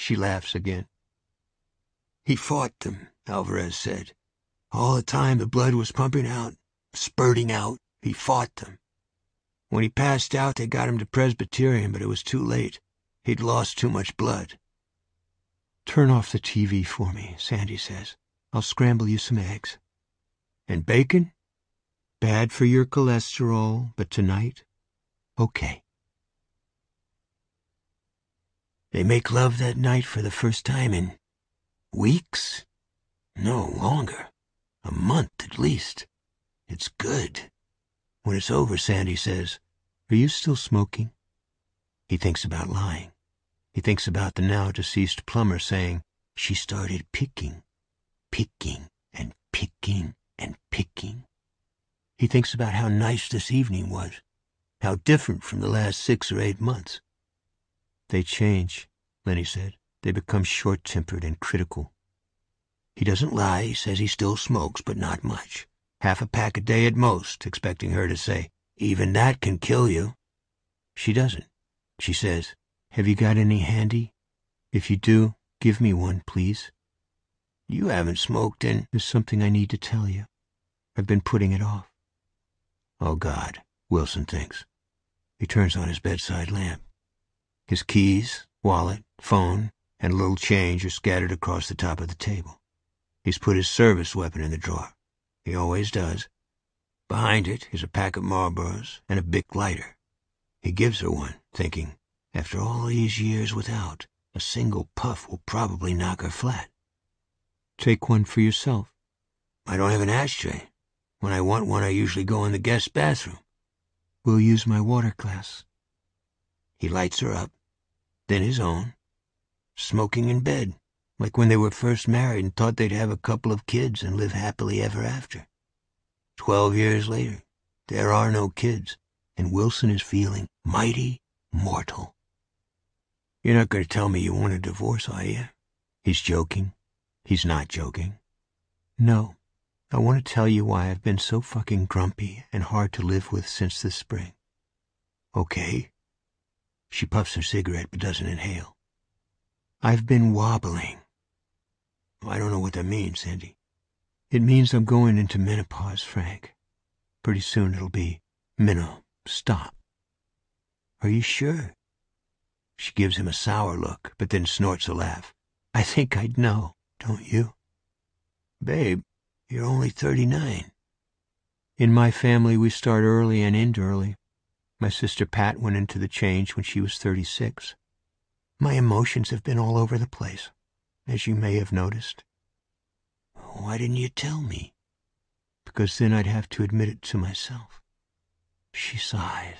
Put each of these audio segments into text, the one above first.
She laughs again. He fought them, Alvarez said. All the time the blood was pumping out, spurting out, he fought them. When he passed out, they got him to Presbyterian, but it was too late. He'd lost too much blood. Turn off the TV for me, Sandy says. I'll scramble you some eggs. And bacon? Bad for your cholesterol, but tonight? Okay. They make love that night for the first time in weeks? No, longer. A month at least. It's good. When it's over, Sandy says, "Are you still smoking?" He thinks about lying. He thinks about the now-deceased plumber saying, "She started picking and picking and picking." He thinks about how nice this evening was, how different from the last 6 or 8 months. They change, Lenny said. They become short-tempered and critical. He doesn't lie. He says he still smokes, but not much. Half a pack a day at most, expecting her to say, "Even that can kill you." She doesn't. She says, "Have you got any handy? If you do, give me one, please." "You haven't smoked in—" "There's something I need to tell you. I've been putting it off." Oh, God, Wilson thinks. He turns on his bedside lamp. His keys, wallet, phone, and a little change are scattered across the top of the table. He's put his service weapon in the drawer. He always does. Behind it is a pack of Marlboros and a Bic lighter. He gives her one, thinking, after all these years without, a single puff will probably knock her flat. "Take one for yourself." "I don't have an ashtray. When I want one, I usually go in the guest bathroom." "We'll use my water glass." He lights her up, then his own. Smoking in bed, like when they were first married and thought they'd have a couple of kids and live happily ever after. 12 years later, there are no kids, and Wilson is feeling mighty mortal. "You're not going to tell me you want a divorce, are you?" He's joking. He's not joking. "No. I want to tell you why I've been so fucking grumpy and hard to live with since this spring." "Okay." She puffs her cigarette but doesn't inhale. "I've been wobbling." "I don't know what that means, Sandy." "It means I'm going into menopause, Frank. Pretty soon it'll be stop." "Are you sure?" She gives him a sour look, but then snorts a laugh. "I think I'd know, don't you?" "Babe, you're only 39. "In my family, we start early and end early. My sister Pat went into the change when she was 36. My emotions have been all over the place, as you may have noticed." "Why didn't you tell me?" "Because then I'd have to admit it to myself." She sighs.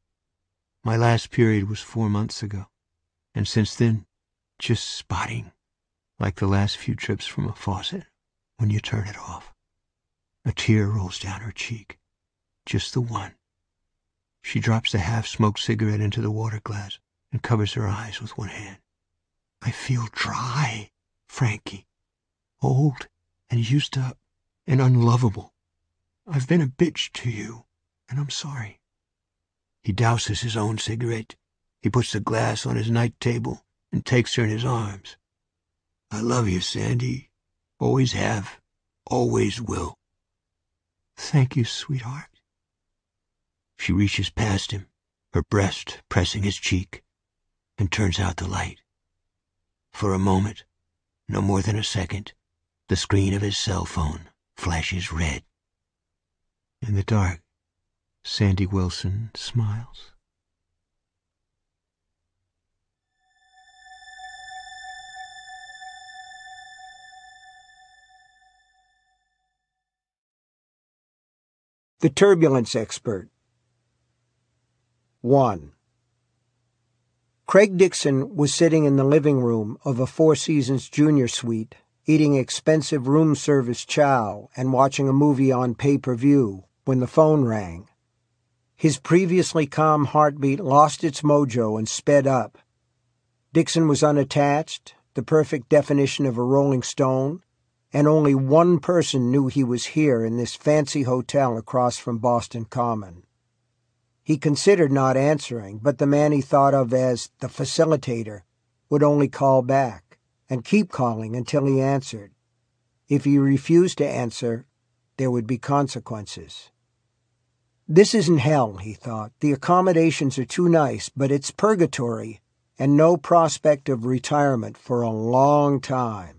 "My last period was 4 months ago, and since then, just spotting, like the last few drips from a faucet when you turn it off." A tear rolls down her cheek. Just the one. She drops the half-smoked cigarette into the water glass and covers her eyes with one hand. "I feel dry, Frankie. Old and used up and unlovable. I've been a bitch to you, and I'm sorry." He douses his own cigarette. He puts the glass on his night table and takes her in his arms. "I love you, Sandy. Always have. Always will." "Thank you, sweetheart." She reaches past him, her breast pressing his cheek, and turns out the light. For a moment, no more than a second, the screen of his cell phone flashes red. In the dark, Sandy Wilson smiles. The Turbulence Expert. 1. Craig Dixon was sitting in the living room of a Four Seasons Junior suite, eating expensive room service chow and watching a movie on pay-per-view when the phone rang. His previously calm heartbeat lost its mojo and sped up. Dixon was unattached, the perfect definition of a rolling stone, and only one person knew he was here in this fancy hotel across from Boston Common. He considered not answering, but the man he thought of as the facilitator would only call back and keep calling until he answered. If he refused to answer, there would be consequences. This isn't hell, he thought. The accommodations are too nice, but it's purgatory and no prospect of retirement for a long time.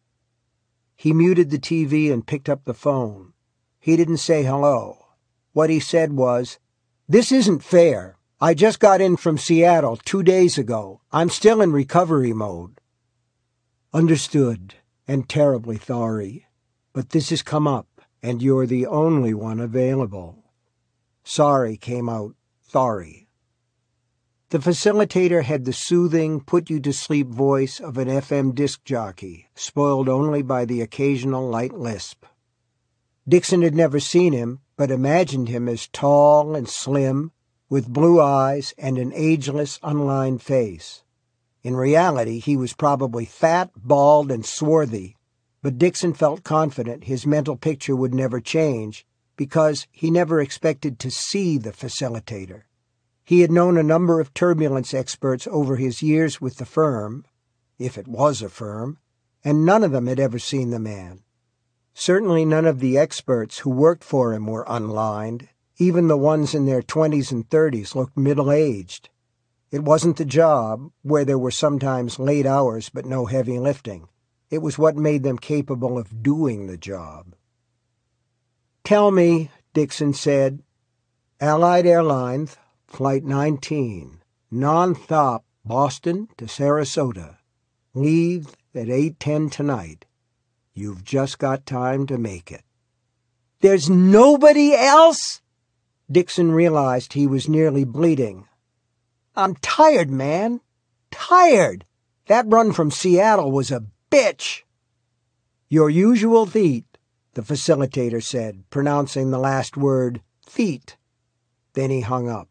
He muted the TV and picked up the phone. He didn't say hello. What he said was, "This isn't fair. I just got in from Seattle 2 days ago. I'm still in recovery mode." "Understood, and terribly sorry. But this has come up, and you're the only one available." Sorry came out sorry. The facilitator had the soothing, put-you-to-sleep voice of an FM disc jockey, spoiled only by the occasional light lisp. Dixon had never seen him, but imagined him as tall and slim, with blue eyes and an ageless, unlined face. In reality, he was probably fat, bald, and swarthy, but Dixon felt confident his mental picture would never change because he never expected to see the facilitator. He had known a number of turbulence experts over his years with the firm, if it was a firm, and none of them had ever seen the man. Certainly none of the experts who worked for him were unlined. Even the ones in their 20s and 30s looked middle-aged. It wasn't the job, where there were sometimes late hours but no heavy lifting. It was what made them capable of doing the job. "Tell me," Dixon said. "Allied Airlines, Flight 19, non-stop Boston to Sarasota. Leaves at 8:10 tonight. You've just got time to make it." "There's nobody else?" Dixon realized he was nearly bleeding. "I'm tired, man. Tired. That run from Seattle was a bitch." "Your usual feet," the facilitator said, pronouncing the last word, feet. Then he hung up.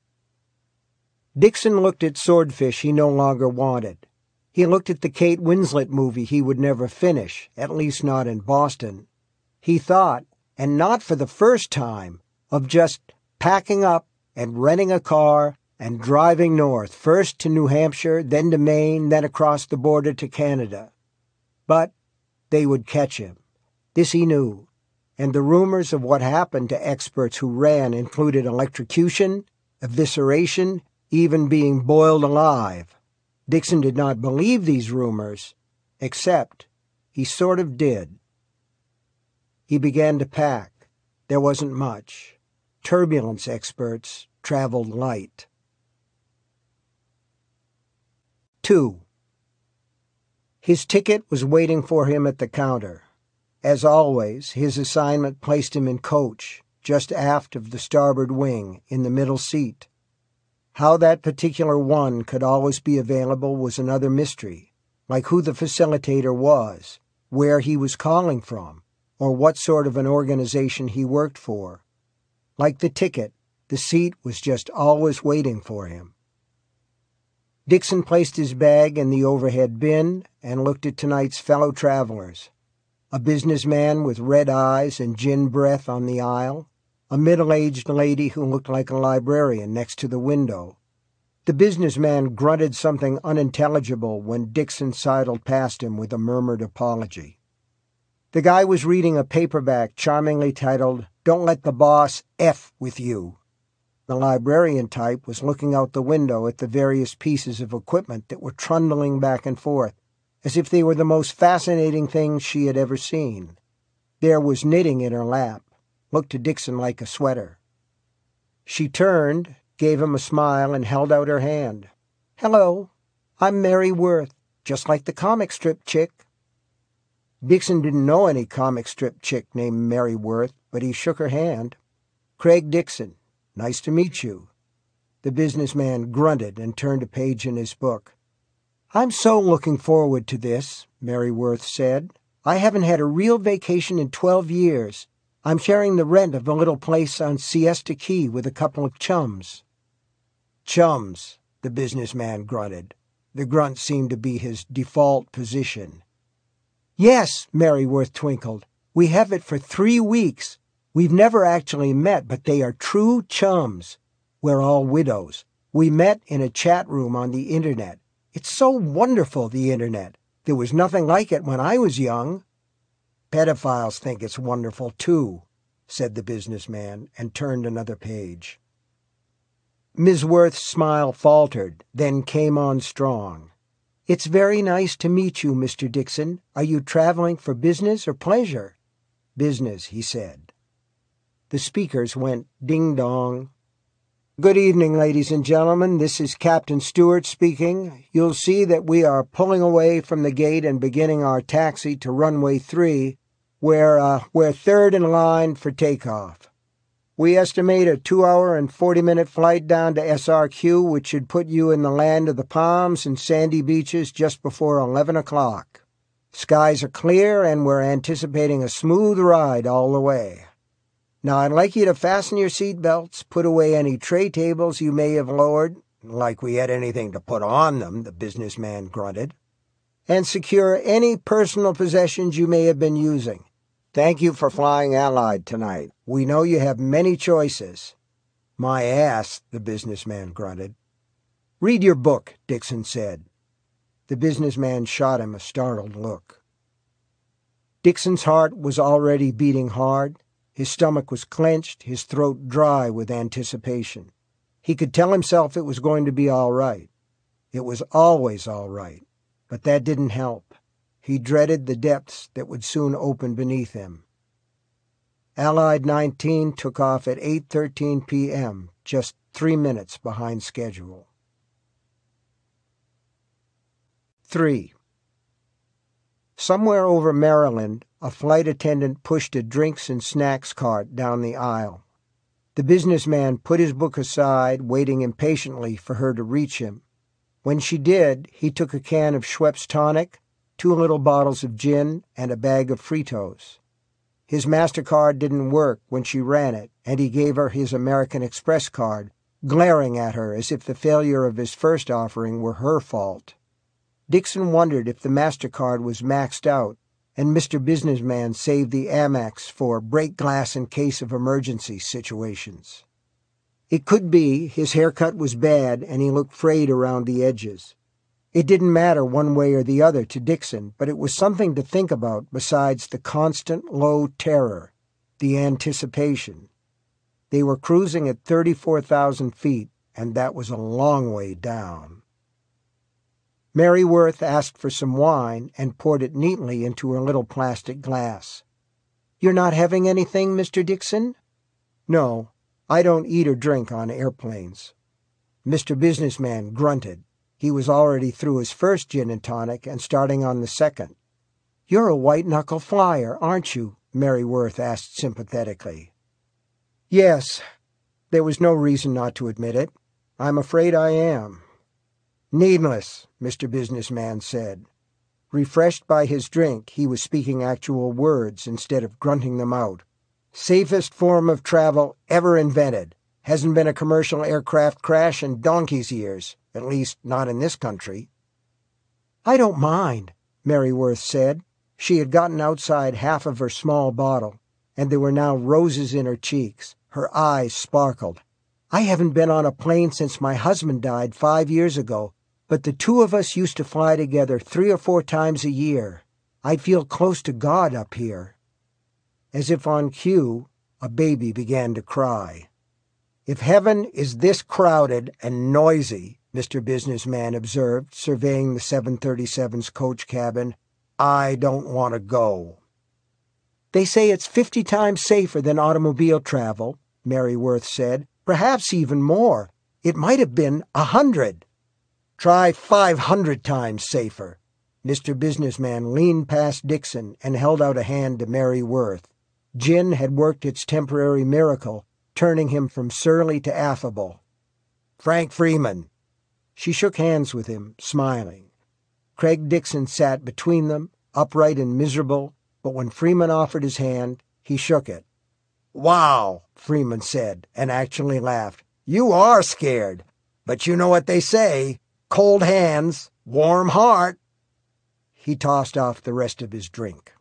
Dixon looked at Swordfish he no longer wanted. He looked at the Kate Winslet movie he would never finish, at least not in Boston. He thought, and not for the first time, of just packing up and renting a car and driving north, first to New Hampshire, then to Maine, then across the border to Canada. But they would catch him. This he knew, and the rumors of what happened to experts who ran included electrocution, evisceration, even being boiled alive. Dixon did not believe these rumors, except he sort of did. He began to pack. There wasn't much. Turbulence experts traveled light. 2. His ticket was waiting for him at the counter. As always, his assignment placed him in coach, just aft of the starboard wing, in the middle seat. How that particular one could always be available was another mystery, like who the facilitator was, where he was calling from, or what sort of an organization he worked for. Like the ticket, the seat was just always waiting for him. Dixon placed his bag in the overhead bin and looked at tonight's fellow travelers. A businessman with red eyes and gin breath on the aisle, a middle-aged lady who looked like a librarian next to the window. The businessman grunted something unintelligible when Dixon sidled past him with a murmured apology. The guy was reading a paperback charmingly titled, "Don't Let the Boss F with You." The librarian type was looking out the window at the various pieces of equipment that were trundling back and forth, as if they were the most fascinating things she had ever seen. There was knitting in her lap, looked to Dixon like a sweater. She turned, gave him a smile, and held out her hand. "Hello, I'm Mary Worth, just like the comic strip chick." Dixon didn't know any comic strip chick named Mary Worth, but he shook her hand. "Craig Dixon. Nice to meet you." The businessman grunted and turned a page in his book. "I'm so looking forward to this," Mary Worth said. "I haven't had a real vacation in 12 years. I'm sharing the rent of a little place on Siesta Key with a couple of chums." "Chums," the businessman grunted. The grunt seemed to be his default position. "Yes," Mary Worth twinkled. "We have it for 3 weeks. We've never actually met, but they are true chums. We're all widows. We met in a chat room on the internet. It's so wonderful, the internet. There was nothing like it when I was young. Pedophiles think it's wonderful, too, said the businessman, and turned another page. Ms. Worth's smile faltered, then came on strong. It's very nice to meet you, Mr. Dixon. Are you traveling for business or pleasure? Business, he said. The speakers went ding-dong. Good evening, ladies and gentlemen. This is Captain Stewart speaking. You'll see that we are pulling away from the gate and beginning our taxi to runway 3, where we're third in line for takeoff. We estimate a 2-hour and 40-minute flight down to SRQ, which should put you in the land of the palms and sandy beaches just before 11 o'clock. Skies are clear, and we're anticipating a smooth ride all the way. Now, I'd like you to fasten your seat belts, put away any tray tables you may have lowered, like we had anything to put on them, the businessman grunted, and secure any personal possessions you may have been using. Thank you for flying Allied tonight. We know you have many choices. My ass, the businessman grunted. Read your book, Dixon said. The businessman shot him a startled look. Dixon's heart was already beating hard. His stomach was clenched, his throat dry with anticipation. He could tell himself it was going to be all right. It was always all right, but that didn't help. He dreaded the depths that would soon open beneath him. Allied 19 took off at 8:13 p.m., just 3 minutes behind schedule. 3. Somewhere over Maryland, a flight attendant pushed a drinks and snacks cart down the aisle. The businessman put his book aside, waiting impatiently for her to reach him. When she did, he took a can of Schweppes tonic, 2 little bottles of gin, and a bag of Fritos. His MasterCard didn't work when she ran it, and he gave her his American Express card, glaring at her as if the failure of his first offering were her fault. Dixon wondered if the MasterCard was maxed out, and Mr. Businessman saved the Amex for break glass in case of emergency situations. It could be his haircut was bad and he looked frayed around the edges. It didn't matter one way or the other to Dixon, but it was something to think about besides the constant low terror, the anticipation. They were cruising at 34,000 feet, and that was a long way down. Mary Worth asked for some wine and poured it neatly into her little plastic glass. You're not having anything, Mr. Dixon? No, I don't eat or drink on airplanes. Mr. Businessman grunted. He was already through his first gin and tonic and starting on the second. You're a white-knuckle flyer, aren't you? Mary Worth asked sympathetically. Yes, there was no reason not to admit it. I'm afraid I am. Needless, Mr. Businessman said. Refreshed by his drink, he was speaking actual words instead of grunting them out. Safest form of travel ever invented. Hasn't been a commercial aircraft crash in donkey's years, at least not in this country. I don't mind, Mary Worth said. She had gotten outside half of her small bottle, and there were now roses in her cheeks. Her eyes sparkled. I haven't been on a plane since my husband died 5 years ago, but the two of us used to fly together 3 or 4 times a year. I feel close to God up here. As if on cue, a baby began to cry. If heaven is this crowded and noisy, Mr. Businessman observed, surveying the 737's coach cabin, I don't want to go. They say it's 50 times safer than automobile travel, Mary Worth said. Perhaps even more. It might have been 100. Try 500 times safer. Mr. Businessman leaned past Dixon and held out a hand to Mary Worth. Gin had worked its temporary miracle, turning him from surly to affable. Frank Freeman. She shook hands with him, smiling. Craig Dixon sat between them, upright and miserable, but when Freeman offered his hand, he shook it. Wow, Freeman said, and actually laughed. You are scared. But you know what they say, cold hands, warm heart. He tossed off the rest of his drink.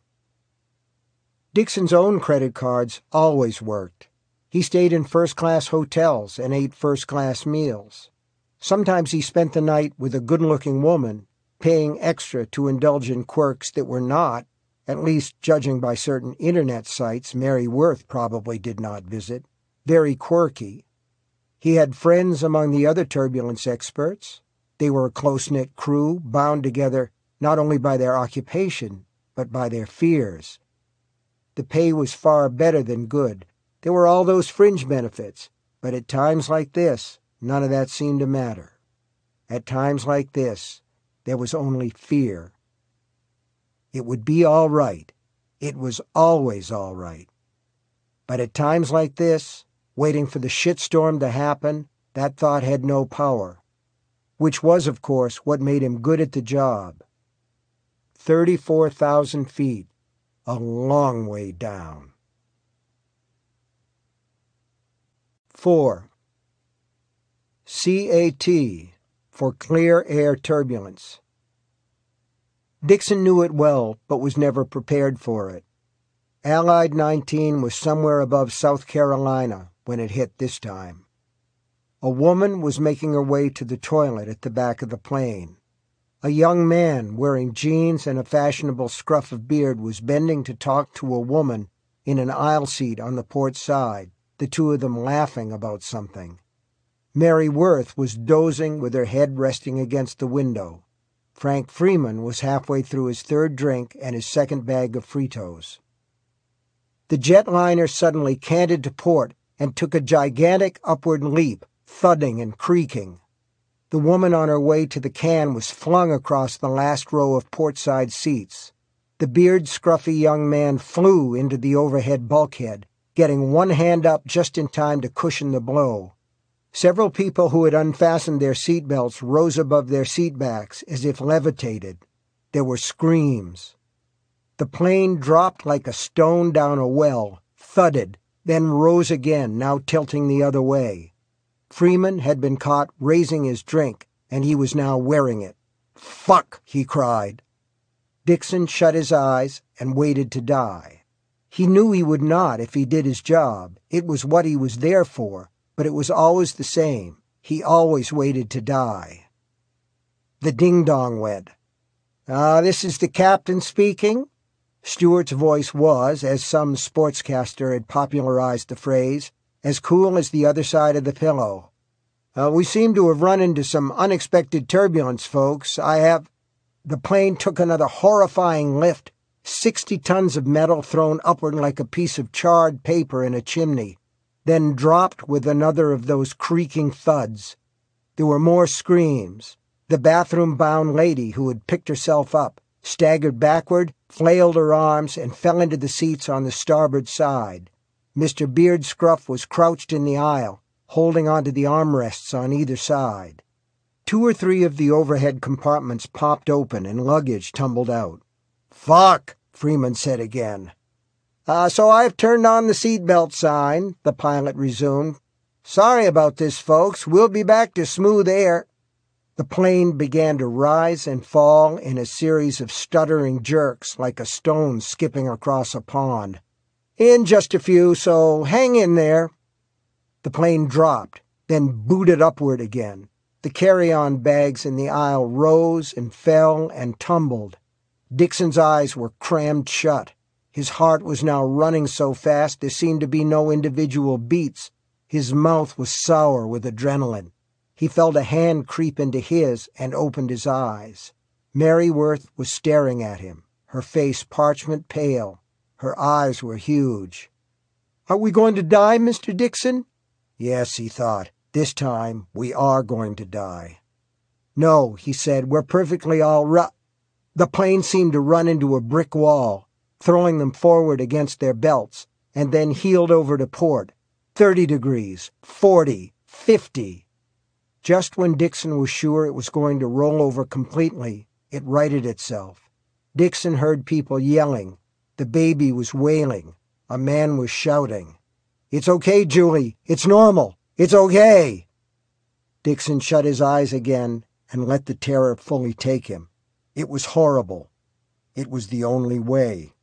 Dixon's own credit cards always worked. He stayed in first-class hotels and ate first-class meals. Sometimes he spent the night with a good-looking woman, paying extra to indulge in quirks that were not, at least judging by certain internet sites Mary Worth probably did not visit, very quirky. He had friends among the other turbulence experts. They were a close-knit crew, bound together not only by their occupation, but by their fears. The pay was far better than good. There were all those fringe benefits, but at times like this, none of that seemed to matter. At times like this, there was only fear. It would be all right. It was always all right. But at times like this, waiting for the shitstorm to happen, that thought had no power. Which was, of course, what made him good at the job. 34,000 feet, a long way down. 4. CAT, for clear air turbulence. Dixon knew it well, but was never prepared for it. Allied 19 was somewhere above South Carolina when it hit this time. A woman was making her way to the toilet at the back of the plane. A young man wearing jeans and a fashionable scruff of beard was bending to talk to a woman in an aisle seat on the port side, the two of them laughing about something. Mary Worth was dozing with her head resting against the window. Frank Freeman was halfway through his third drink and his second bag of Fritos. The jetliner suddenly canted to port and took a gigantic upward leap, thudding and creaking. The woman on her way to the can was flung across the last row of portside seats. The beard-scruffy young man flew into the overhead bulkhead, getting one hand up just in time to cushion the blow. Several people who had unfastened their seatbelts rose above their seatbacks as if levitated. There were screams. The plane dropped like a stone down a well, thudded, then rose again, now tilting the other way. Freeman had been caught raising his drink, and he was now wearing it. "Fuck!" he cried. Dixon shut his eyes and waited to die. He knew he would not if he did his job. It was what he was there for, but it was always the same. He always waited to die. The ding-dong went. This is the captain speaking." Stewart's voice was, as some sportscaster had popularized the phrase, as cool as the other side of the pillow. "We seem to have run into some unexpected turbulence, folks. The plane took another horrifying lift, 60 tons of metal thrown upward like a piece of charred paper in a chimney, then dropped with another of those creaking thuds. There were more screams. The bathroom-bound lady who had picked herself up staggered backward, flailed her arms, and fell into the seats on the starboard side. Mr. Beardscruff was crouched in the aisle, holding onto the armrests on either side. 2 or 3 of the overhead compartments popped open and luggage tumbled out. "Fuck," Freeman said again. So I've turned on the seatbelt sign," the pilot resumed. "Sorry about this, folks. We'll be back to smooth air." The plane began to rise and fall in a series of stuttering jerks like a stone skipping across a pond. "In just a few, so hang in there." The plane dropped, then booted upward again. The carry-on bags in the aisle rose and fell and tumbled. Dixon's eyes were crammed shut. His heart was now running so fast there seemed to be no individual beats. His mouth was sour with adrenaline. He felt a hand creep into his and opened his eyes. Mary Worth was staring at him, her face parchment pale. Her eyes were huge. "Are we going to die, Mr. Dixon?" Yes, he thought. This time we are going to die. "No," he said. "We're perfectly all right." The plane seemed to run into a brick wall, throwing them forward against their belts, and then heeled over to port. 30 degrees, 40, 50. Just when Dixon was sure it was going to roll over completely, it righted itself. Dixon heard people yelling. The baby was wailing. A man was shouting, "It's okay, Julie. It's normal. It's okay." Dixon shut his eyes again and let the terror fully take him. It was horrible. It was the only way.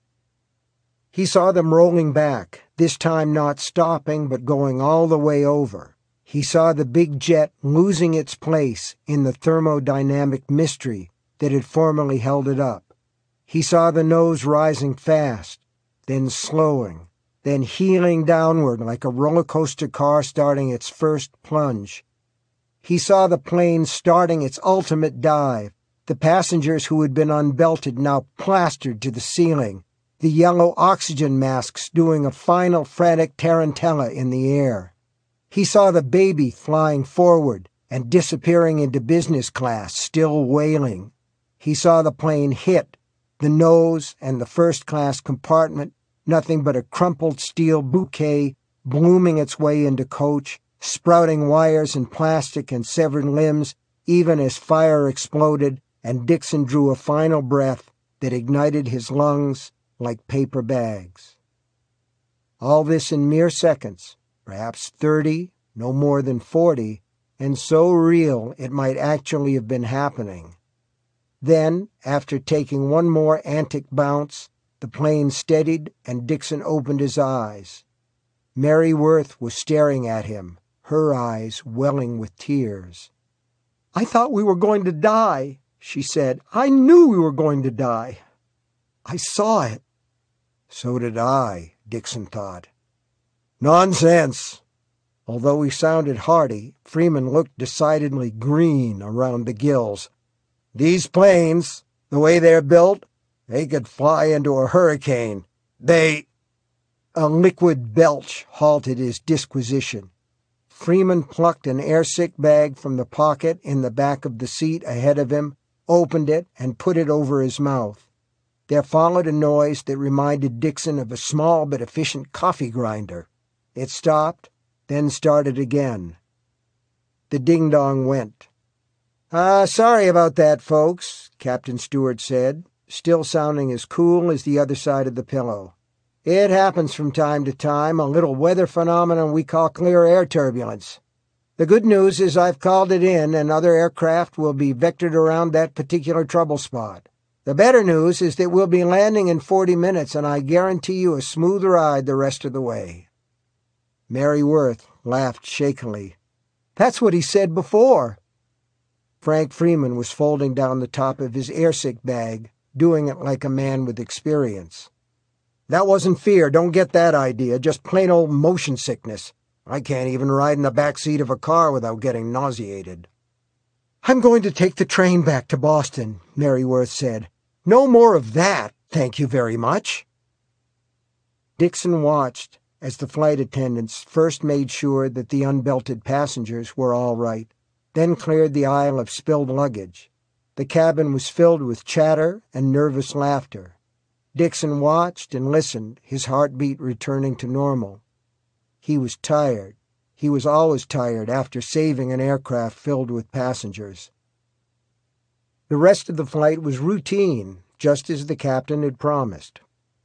He saw them rolling back, this time not stopping but going all the way over. He saw the big jet losing its place in the thermodynamic mystery that had formerly held it up. He saw the nose rising fast, then slowing, then heeling downward like a roller coaster car starting its first plunge. He saw the plane starting its ultimate dive, the passengers who had been unbelted now plastered to the ceiling, the yellow oxygen masks doing a final frantic tarantella in the air. He saw the baby flying forward and disappearing into business class, still wailing. He saw the plane hit, the nose and the first-class compartment, nothing but a crumpled steel bouquet blooming its way into coach, sprouting wires and plastic and severed limbs, even as fire exploded and Dixon drew a final breath that ignited his lungs like paper bags. All this in mere seconds, perhaps 30, no more than 40, and so real it might actually have been happening. Then, after taking one more antic bounce, the plane steadied and Dixon opened his eyes. Mary Worth was staring at him, her eyes welling with tears. "I thought we were going to die," she said. "I knew we were going to die. I saw it." So did I, Dixon thought. "Nonsense!" Although he sounded hearty, Freeman looked decidedly green around the gills. "These planes, the way they're built, they could fly into a hurricane. They—" A liquid belch halted his disquisition. Freeman plucked an airsick bag from the pocket in the back of the seat ahead of him, opened it, and put it over his mouth. There followed a noise that reminded Dixon of a small but efficient coffee grinder. It stopped, then started again. The ding-dong went. Sorry about that, folks," Captain Stewart said, still sounding as cool as the other side of the pillow. "It happens from time to time, a little weather phenomenon we call clear air turbulence. The good news is I've called it in, and other aircraft will be vectored around that particular trouble spot. The better news is that we'll be landing in 40 minutes, and I guarantee you a smooth ride the rest of the way." Mary Worth laughed shakily. "That's what he said before." Frank Freeman was folding down the top of his airsick bag, doing it like a man with experience. "That wasn't fear, don't get that idea, just plain old motion sickness. I can't even ride in the back seat of a car without getting nauseated." "I'm going to take the train back to Boston," Mary Worth said. "No more of that, thank you very much." Dixon watched as the flight attendants first made sure that the unbelted passengers were all right, then cleared the aisle of spilled luggage. The cabin was filled with chatter and nervous laughter. Dixon watched and listened, his heartbeat returning to normal. He was tired. He was always tired after saving an aircraft filled with passengers. The rest of the flight was routine, just as the captain had promised.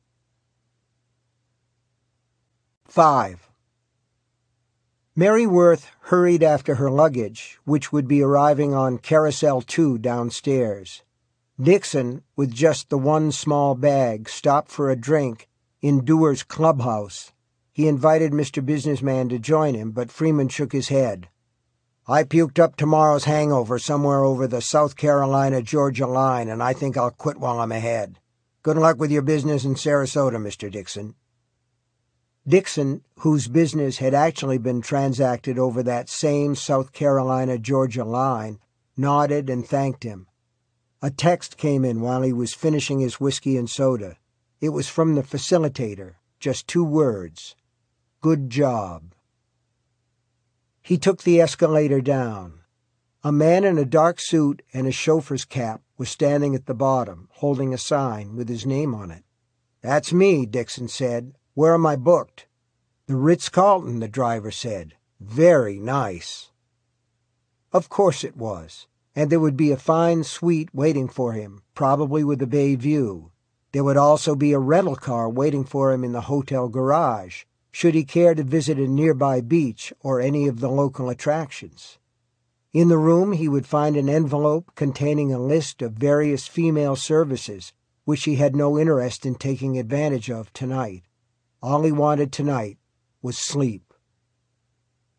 5. Mary Worth hurried after her luggage, which would be arriving on Carousel 2 downstairs. Dixon, with just the one small bag, stopped for a drink in Dewar's clubhouse. He invited Mr. Businessman to join him, but Freeman shook his head. "I puked up tomorrow's hangover somewhere over the South Carolina-Georgia line, and I think I'll quit while I'm ahead. Good luck with your business in Sarasota, Mr. Dixon." Dixon, whose business had actually been transacted over that same South Carolina-Georgia line, nodded and thanked him. A text came in while he was finishing his whiskey and soda. It was from the facilitator, just 2 words. "Good job." He took the escalator down. A man in a dark suit and a chauffeur's cap was standing at the bottom, holding a sign with his name on it. "That's me," Dixon said. "Where am I booked?" "The Ritz-Carlton," the driver said. "Very nice." Of course it was, and there would be a fine suite waiting for him, probably with a bay view. There would also be a rental car waiting for him in the hotel garage, should he care to visit a nearby beach or any of the local attractions. In the room he would find an envelope containing a list of various female services, which he had no interest in taking advantage of tonight. All he wanted tonight was sleep.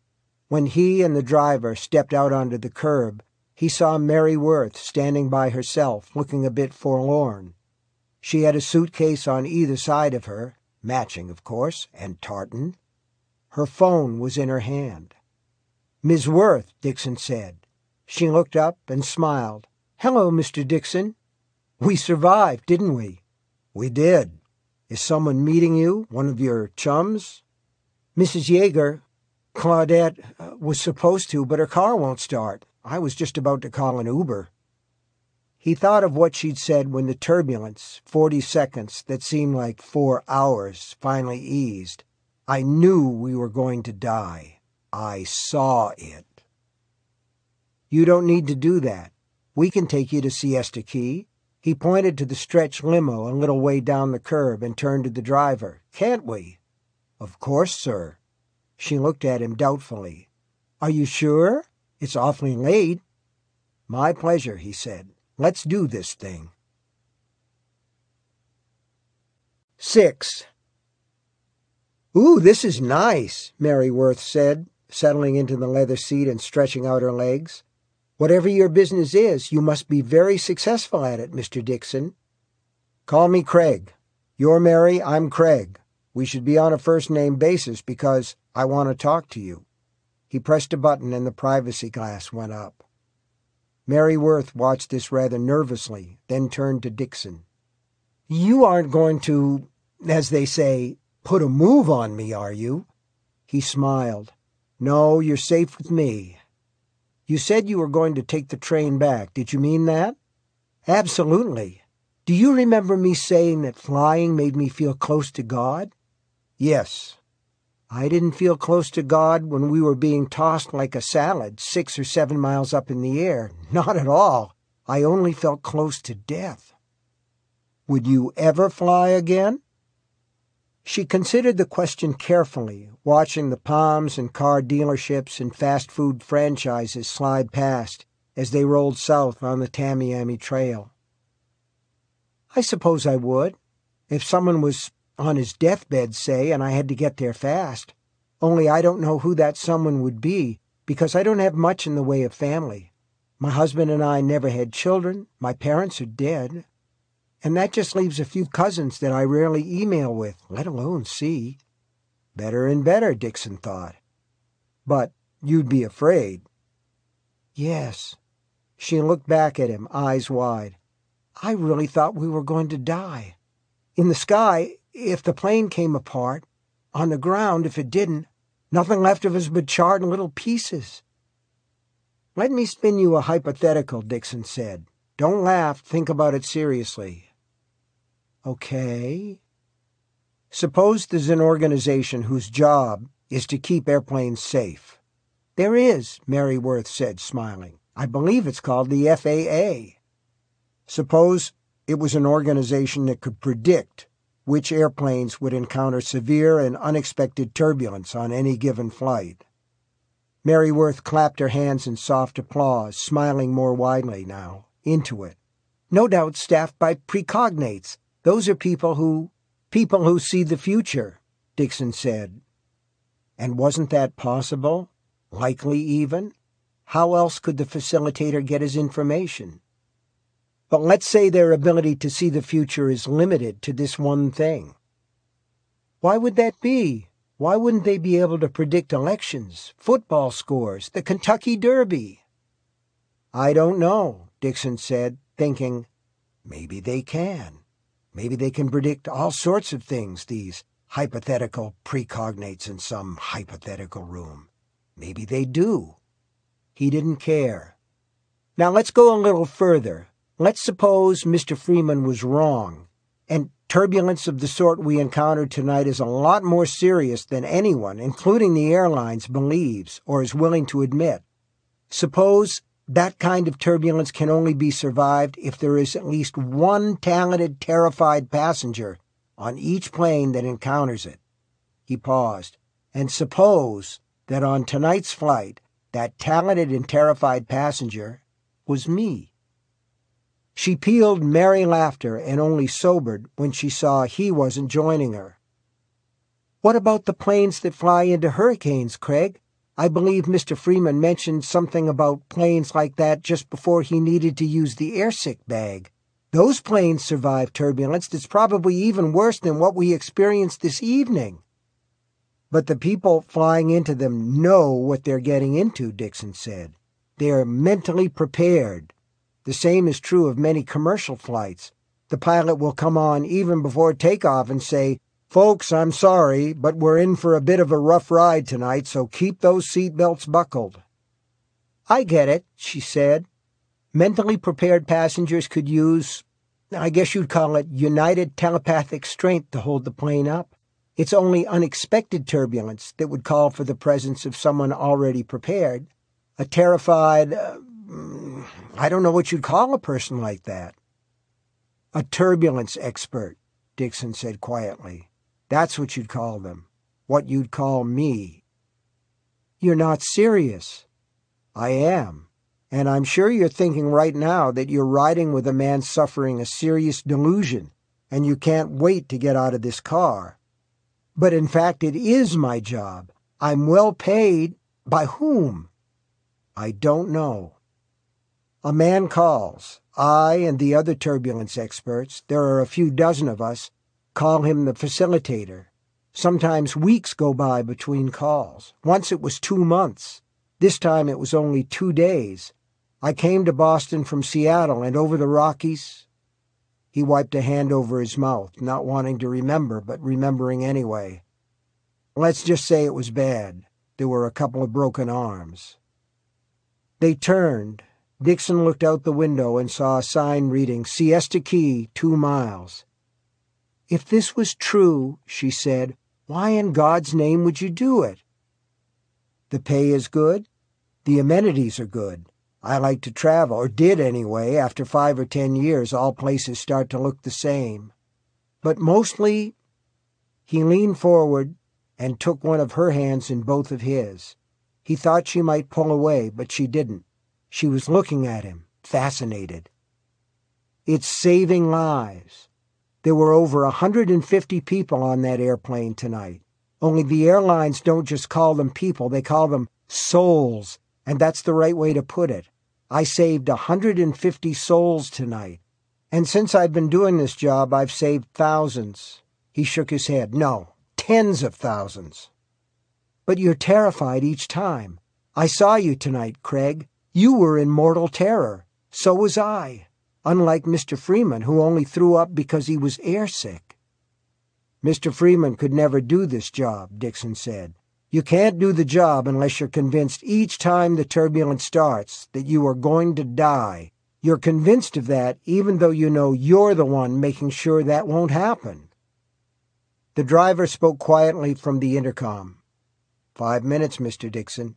When he and the driver stepped out onto the curb, he saw Mary Worth standing by herself, looking a bit forlorn. She had a suitcase on either side of her, matching, of course, and tartan. Her phone was in her hand. "Ms. Worth," Dixon said. She looked up and smiled. "Hello, Mr. Dixon. We survived, didn't we?" "We did. Is someone meeting you? One of your chums?" "Mrs. Yeager. Claudette was supposed to, but her car won't start. I was just about to call an Uber." He thought of what she'd said when the turbulence, 40 seconds that seemed like 4 hours, finally eased. "I knew we were going to die. I saw it." "You don't need to do that. We can take you to Siesta Key." He pointed to the stretch limo a little way down the curb and turned to the driver. "Can't we?" "Of course, sir." She looked at him doubtfully. "Are you sure? It's awfully late." "My pleasure," he said. "Let's do this thing." 6. "Ooh, this is nice," Mary Worth said, settling into the leather seat and stretching out her legs. "Whatever your business is, you must be very successful at it, Mr. Dixon." "Call me Craig. You're Mary, I'm Craig. We should be on a first-name basis because I want to talk to you." He pressed a button and the privacy glass went up. Mary Worth watched this rather nervously, then turned to Dixon. "You aren't going to, as they say, put a move on me, are you?" He smiled. "No, you're safe with me." "You said you were going to take the train back. Did you mean that?" "Absolutely. Do you remember me saying that flying made me feel close to God?" "Yes." "I didn't feel close to God when we were being tossed like a salad 6 or 7 miles up in the air. Not at all. I only felt close to death." "Would you ever fly again?" She considered the question carefully, watching the palms and car dealerships and fast food franchises slide past as they rolled south on the Tamiami Trail. "I suppose I would, if someone was on his deathbed, say, and I had to get there fast. Only I don't know who that someone would be, because I don't have much in the way of family. My husband and I never had children. My parents are dead. And that just leaves a few cousins that I rarely email with, let alone see." Better and better, Dixon thought. "But you'd be afraid." "Yes." She looked back at him, eyes wide. "I really thought we were going to die. In the sky, if the plane came apart. On the ground, if it didn't. Nothing left of us but charred little pieces." "Let me spin you a hypothetical," Dixon said. "Don't laugh. Think about it seriously." "Okay." "Suppose there's an organization whose job is to keep airplanes safe." "There is," Mary Worth said, smiling. "I believe it's called the FAA." "Suppose it was an organization that could predict which airplanes would encounter severe and unexpected turbulence on any given flight." Mary Worth clapped her hands in soft applause, smiling more widely now, into it. "No doubt staffed by precognates. Those are people who see the future," Dixon said. And wasn't that possible? Likely even? How else could the facilitator get his information? But let's say their ability to see the future is limited to this one thing. Why would that be? Why wouldn't they be able to predict elections, football scores, the Kentucky Derby? "I don't know," Dixon said, thinking, maybe they can. Maybe they can predict all sorts of things, these hypothetical precognates in some hypothetical room. Maybe they do. He didn't care. "Now let's go a little further. Let's suppose Mr. Freeman was wrong, and turbulence of the sort we encountered tonight is a lot more serious than anyone, including the airlines, believes or is willing to admit. Suppose that kind of turbulence can only be survived if there is at least one talented, terrified passenger on each plane that encounters it." He paused. "And suppose that on tonight's flight, that talented and terrified passenger was me." She peeled merry laughter and only sobered when she saw he wasn't joining her. "What about the planes that fly into hurricanes, Craig? I believe Mr. Freeman mentioned something about planes like that just before he needed to use the airsick bag. Those planes survive turbulence that's probably even worse than what we experienced this evening. But the people flying into them know what they're getting into, Dixon said. They're mentally prepared. The same is true of many commercial flights. The pilot will come on even before takeoff and say, "Folks, I'm sorry, but we're in for a bit of a rough ride tonight, so keep those seatbelts buckled." I get it, she said. Mentally prepared passengers could use, I guess you'd call it, united telepathic strength to hold the plane up. It's only unexpected turbulence that would call for the presence of someone already prepared. A terrified, I don't know what you'd call a person like that. A turbulence expert, Dixon said quietly. That's what you'd call them. What you'd call me. You're not serious. I am. And I'm sure you're thinking right now that you're riding with a man suffering a serious delusion, and you can't wait to get out of this car. But in fact, it is my job. I'm well paid. By whom? I don't know. A man calls. I and the other turbulence experts, there are a few dozen of us, call him the facilitator. Sometimes weeks go by between calls. Once it was 2 months. This time it was only 2 days. I came to Boston from Seattle and over the Rockies. He wiped a hand over his mouth, not wanting to remember, but remembering anyway. Let's just say it was bad. There were a couple of broken arms. They turned. Dixon looked out the window and saw a sign reading, Siesta Key, 2 miles. If this was true, she said, why in God's name would you do it? The pay is good. The amenities are good. I like to travel, or did anyway. After 5 or 10 years, all places start to look the same. But mostly, he leaned forward and took one of her hands in both of his. He thought she might pull away, but she didn't. She was looking at him, fascinated. It's saving lives. There were over 150 people on that airplane tonight. Only the airlines don't just call them people, they call them souls, and that's the right way to put it. I saved 150 souls tonight. And since I've been doing this job, I've saved thousands. He shook his head. No, tens of thousands. But you're terrified each time. I saw you tonight, Craig. You were in mortal terror. So was I. Unlike Mr. Freeman, who only threw up because he was airsick. Mr. Freeman could never do this job, Dixon said. You can't do the job unless you're convinced each time the turbulence starts that you are going to die. You're convinced of that even though you know you're the one making sure that won't happen. The driver spoke quietly from the intercom. 5 minutes, Mr. Dixon.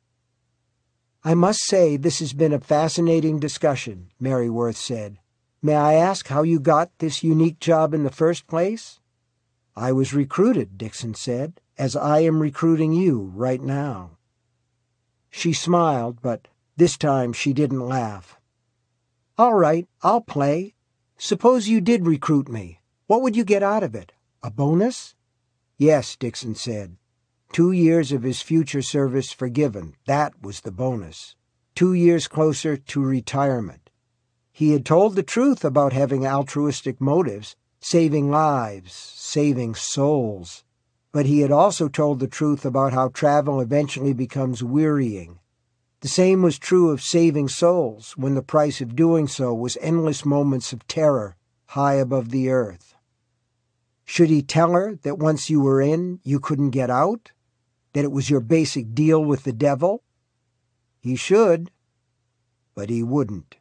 I must say this has been a fascinating discussion, Mary Worth said. May I ask how you got this unique job in the first place? I was recruited, Dixon said, as I am recruiting you right now. She smiled, but this time she didn't laugh. All right, I'll play. Suppose you did recruit me. What would you get out of it? A bonus? Yes, Dixon said. 2 years of his future service forgiven. That was the bonus. 2 years closer to retirement. He had told the truth about having altruistic motives, saving lives, saving souls. But he had also told the truth about how travel eventually becomes wearying. The same was true of saving souls, when the price of doing so was endless moments of terror high above the earth. Should he tell her that once you were in, you couldn't get out? That it was your basic deal with the devil? He should, but he wouldn't.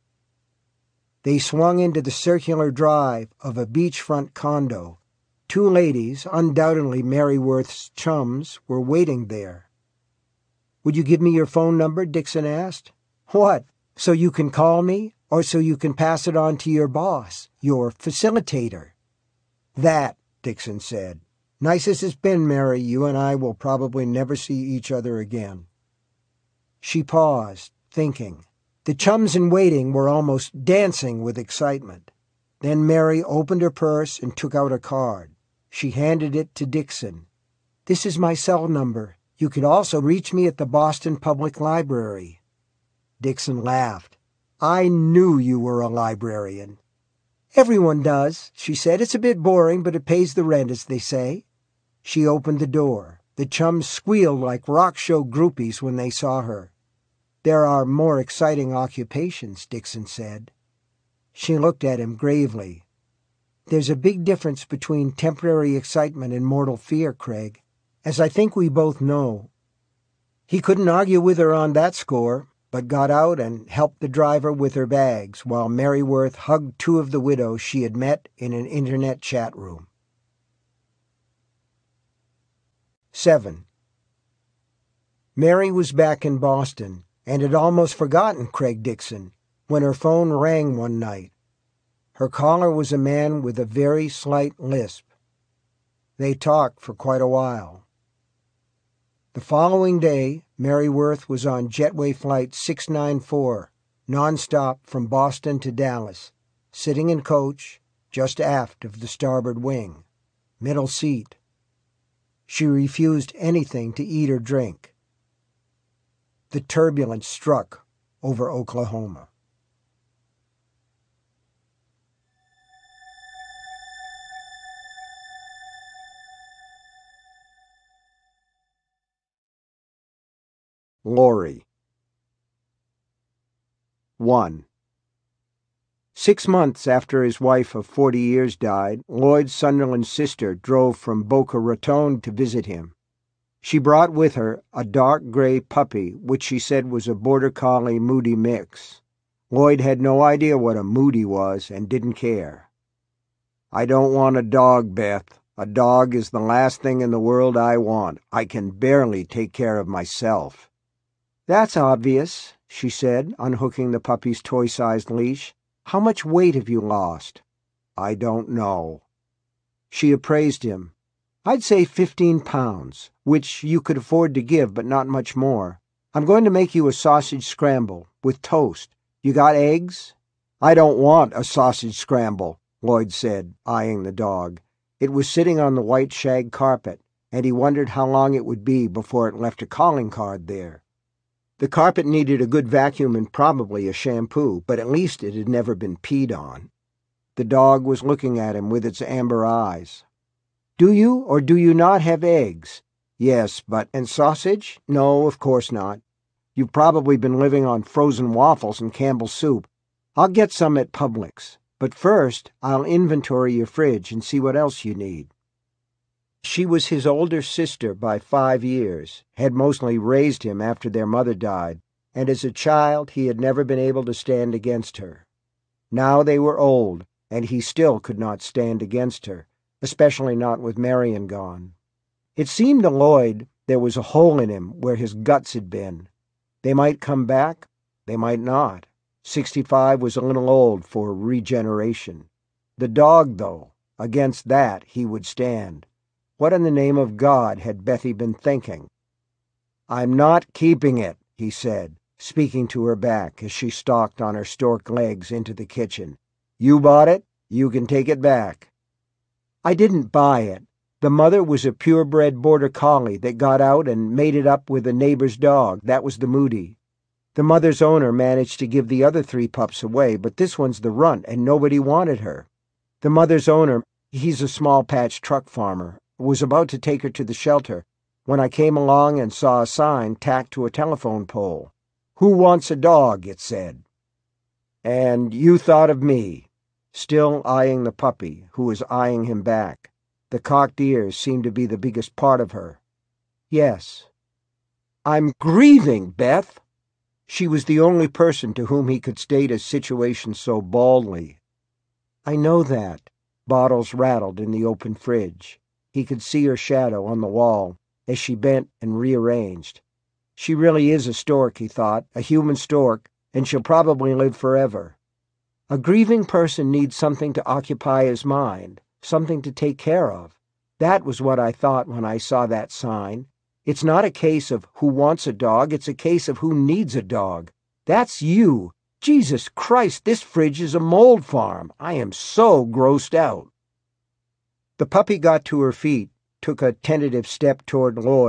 They swung into the circular drive of a beachfront condo. 2 ladies, undoubtedly Mary Worth's chums, were waiting there. Would you give me your phone number? Dixon asked. What, so you can call me, or so you can pass it on to your boss, your facilitator? That, Dixon said. Nice as it's been, Mary, you and I will probably never see each other again. She paused, thinking. The chums in waiting were almost dancing with excitement. Then Mary opened her purse and took out a card. She handed it to Dixon. This is my cell number. You could also reach me at the Boston Public Library." Dixon laughed. "I knew you were a librarian." "Everyone does," she said. "It's a bit boring, but it pays the rent, as they say." She opened the door. The chums squealed like rock show groupies when they saw her. "There are more exciting occupations," Dixon said. She looked at him gravely. "There's a big difference between temporary excitement and mortal fear, Craig, as I think we both know." He couldn't argue with her on that score, but got out and helped the driver with her bags while Mary Worth hugged two of the widows she had met in an internet chat room. 7. Mary was back in Boston and had almost forgotten Craig Dixon when her phone rang one night. Her caller was a man with a very slight lisp. They talked for quite a while. The following day, Mary Worth was on Jetway Flight 694, nonstop from Boston to Dallas, sitting in coach, just aft of the starboard wing, middle seat. She refused anything to eat or drink. The turbulence struck over Oklahoma. Lori. 1. 6 months after his wife of 40 years died, Lloyd Sunderland's sister drove from Boca Raton to visit him. She brought with her a dark gray puppy, which she said was a Border Collie Moody mix. Lloyd had no idea what a Moody was and didn't care. "I don't want a dog, Beth. A dog is the last thing in the world I want. I can barely take care of myself." "That's obvious," she said, unhooking the puppy's toy-sized leash. "How much weight have you lost?" "I don't know." She appraised him. "I'd say 15 pounds, which you could afford to give, but not much more. I'm going to make you a sausage scramble, with toast. You got eggs?" "I don't want a sausage scramble," Lloyd said, eyeing the dog. It was sitting on the white shag carpet, and he wondered how long it would be before it left a calling card there. The carpet needed a good vacuum and probably a shampoo, but at least it had never been peed on. The dog was looking at him with its amber eyes. "Do you or do you not have eggs?" "Yes, but—" "And sausage?" "No, of course not. You've probably been living on frozen waffles and Campbell's soup. I'll get some at Publix, but first I'll inventory your fridge and see what else you need." She was his older sister by 5 years, had mostly raised him after their mother died, and as a child he had never been able to stand against her. Now they were old, and he still could not stand against her, especially not with Marion gone. It seemed to Lloyd there was a hole in him where his guts had been. They might come back, they might not. 65 was a little old for regeneration. The dog, though, against that he would stand. What in the name of God had Bethy been thinking? "I'm not keeping it," he said, speaking to her back as she stalked on her stork legs into the kitchen. "You bought it, you can take it back." "I didn't buy it. The mother was a purebred Border Collie that got out and mated up with a neighbor's dog. That was the Moody. The mother's owner managed to give the other 3 pups away, but this one's the runt, and nobody wanted her. The mother's owner, he's a small patch truck farmer, was about to take her to the shelter when I came along and saw a sign tacked to a telephone pole. 'Who wants a dog?' it said. And you thought of me," still eyeing the puppy, who was eyeing him back. The cocked ears seemed to be the biggest part of her. "Yes." "I'm grieving, Beth." She was the only person to whom he could state his situation so baldly. "I know that." Bottles rattled in the open fridge. He could see her shadow on the wall as she bent and rearranged. She really is a stork, he thought, a human stork, and she'll probably live forever. A grieving person needs something to occupy his mind, something to take care of. That was what I thought when I saw that sign. It's not a case of who wants a dog, it's a case of who needs a dog. That's you. Jesus Christ, this fridge is a mold farm. I am so grossed out. The puppy got to her feet, took a tentative step toward Lloyd,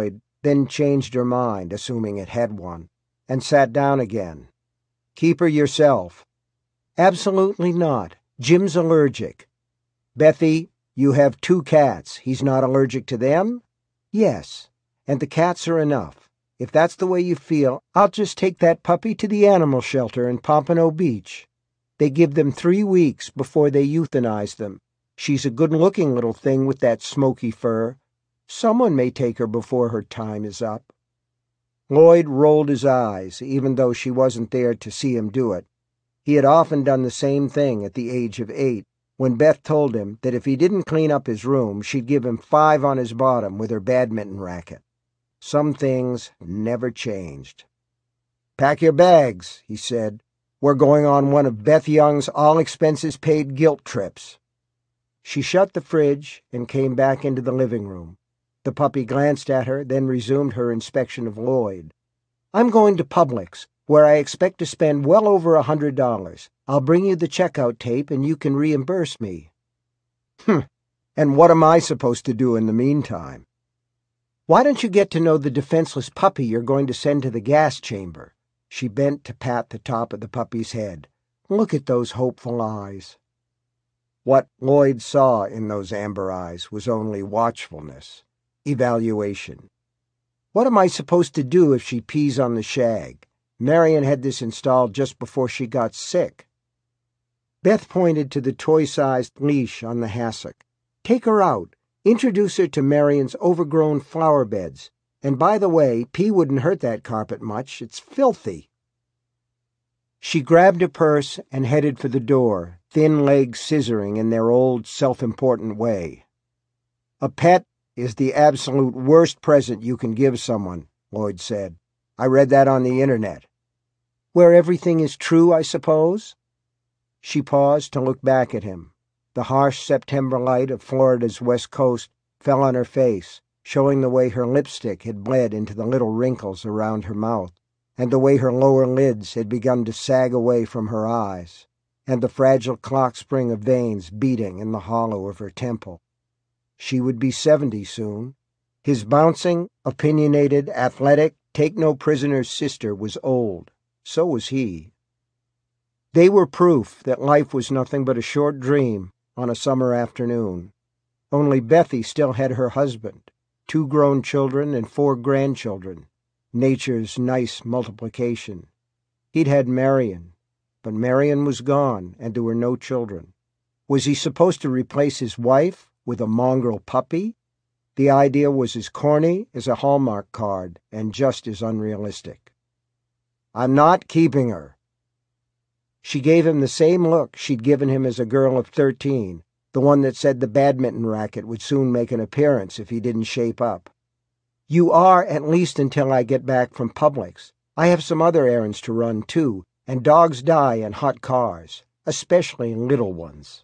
then changed her mind, assuming it had one, and sat down again. "Keep her yourself." "Absolutely not. Jim's allergic." "Bethy, you have 2 cats. He's not allergic to them?" "Yes, and the cats are enough. If that's the way you feel, I'll just take that puppy to the animal shelter in Pompano Beach. They give them 3 weeks before they euthanize them. She's a good-looking little thing with that smoky fur. Someone may take her before her time is up." Lloyd rolled his eyes, even though she wasn't there to see him do it. He had often done the same thing at the age of 8, when Beth told him that if he didn't clean up his room, she'd give him 5 on his bottom with her badminton racket. Some things never changed. "Pack your bags," he said. "We're going on one of Beth Young's all-expenses-paid guilt trips." She shut the fridge and came back into the living room. The puppy glanced at her, then resumed her inspection of Lloyd. "I'm going to Publix, where I expect to spend well over $100. I'll bring you the checkout tape and you can reimburse me." "And what am I supposed to do in the meantime?" "Why don't you get to know the defenseless puppy you're going to send to the gas chamber?" She bent to pat the top of the puppy's head. "Look at those hopeful eyes." What Lloyd saw in those amber eyes was only watchfulness, evaluation. "What am I supposed to do if she pees on the shag? Marion had this installed just before she got sick." Beth pointed to the toy-sized leash on the hassock. "Take her out. Introduce her to Marion's overgrown flower beds. And by the way, pee wouldn't hurt that carpet much. It's filthy." She grabbed a purse and headed for the door, thin legs scissoring in their old, self-important way. "A pet is the absolute worst present you can give someone," Lloyd said. "I read that on the internet." "Where everything is true, I suppose?" She paused to look back at him. The harsh September light of Florida's west coast fell on her face, showing the way her lipstick had bled into the little wrinkles around her mouth, and the way her lower lids had begun to sag away from her eyes, and the fragile clock spring of veins beating in the hollow of her temple. She would be 70 soon. His bouncing, opinionated, athletic, take-no-prisoners sister was old. So was he. They were proof that life was nothing but a short dream on a summer afternoon. Only Bethy still had her husband, 2 grown children and 4 grandchildren, nature's nice multiplication. He'd had Marion, but Marion was gone and there were no children. Was he supposed to replace his wife with a mongrel puppy? The idea was as corny as a Hallmark card and just as unrealistic. "I'm not keeping her." She gave him the same look she'd given him as a girl of 13, the one that said the badminton racket would soon make an appearance if he didn't shape up. "You are, at least until I get back from Publix. I have some other errands to run, too, and dogs die in hot cars, especially little ones."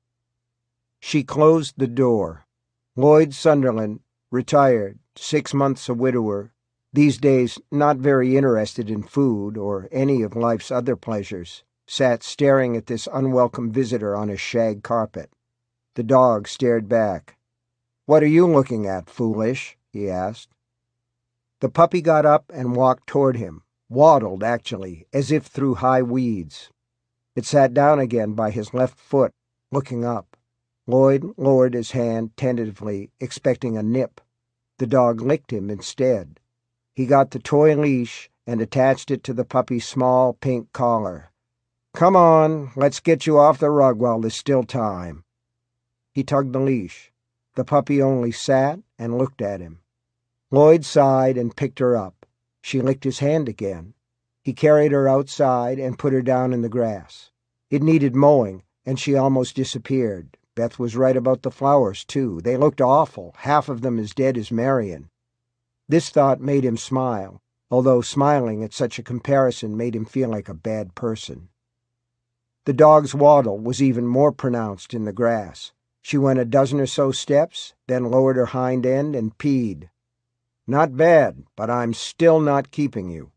She closed the door. Lloyd Sunderland, retired, 6 months a widower, these days not very interested in food or any of life's other pleasures, sat staring at this unwelcome visitor on his shag carpet. The dog stared back. "What are you looking at, foolish?" he asked. The puppy got up and walked toward him, waddled, actually, as if through high weeds. It sat down again by his left foot, looking up. Lloyd lowered his hand tentatively, expecting a nip. The dog licked him instead. He got the toy leash and attached it to the puppy's small pink collar. "Come on, let's get you off the rug while there's still time." He tugged the leash. The puppy only sat and looked at him. Lloyd sighed and picked her up. She licked his hand again. He carried her outside and put her down in the grass. It needed mowing, and she almost disappeared. Beth was right about the flowers, too. They looked awful, half of them as dead as Marion. This thought made him smile, although smiling at such a comparison made him feel like a bad person. The dog's waddle was even more pronounced in the grass. She went a dozen or so steps, then lowered her hind end and peed. "Not bad, but I'm still not keeping you."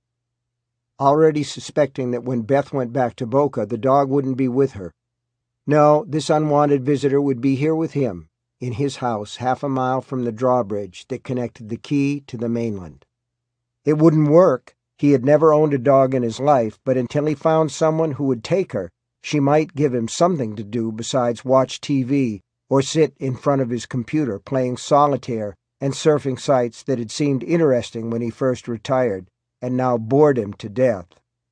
Already suspecting that when Beth went back to Boca, the dog wouldn't be with her. No, this unwanted visitor would be here with him. in his house 1/2 mile from the drawbridge that connected the quay to the mainland. It wouldn't work. He had never owned a dog in his life, but until he found someone who would take her, she might give him something to do besides watch TV or sit in front of his computer playing solitaire and surfing sites that had seemed interesting when he first retired and now bored him to death.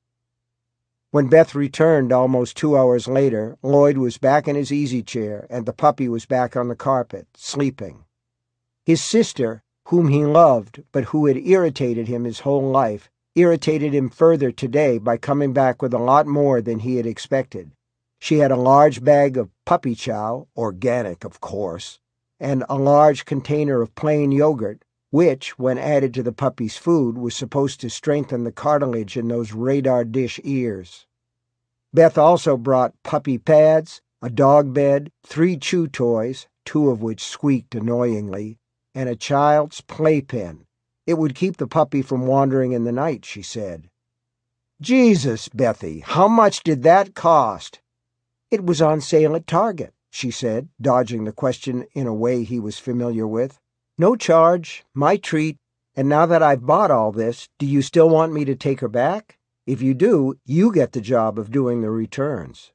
When Beth returned almost 2 hours later, Lloyd was back in his easy chair and the puppy was back on the carpet, sleeping. His sister, whom he loved but who had irritated him his whole life, irritated him further today by coming back with a lot more than he had expected. She had a large bag of puppy chow, organic of course, and a large container of plain yogurt, which, when added to the puppy's food, was supposed to strengthen the cartilage in those radar dish ears. Beth also brought puppy pads, a dog bed, 3 chew toys, 2 of which squeaked annoyingly, and a child's playpen. It would keep the puppy from wandering in the night, she said. "Jesus, Bethy, how much did that cost?" "It was on sale at Target," she said, dodging the question in a way he was familiar with. "No charge, my treat. And now that I've bought all this, do you still want me to take her back? If you do, you get the job of doing the returns."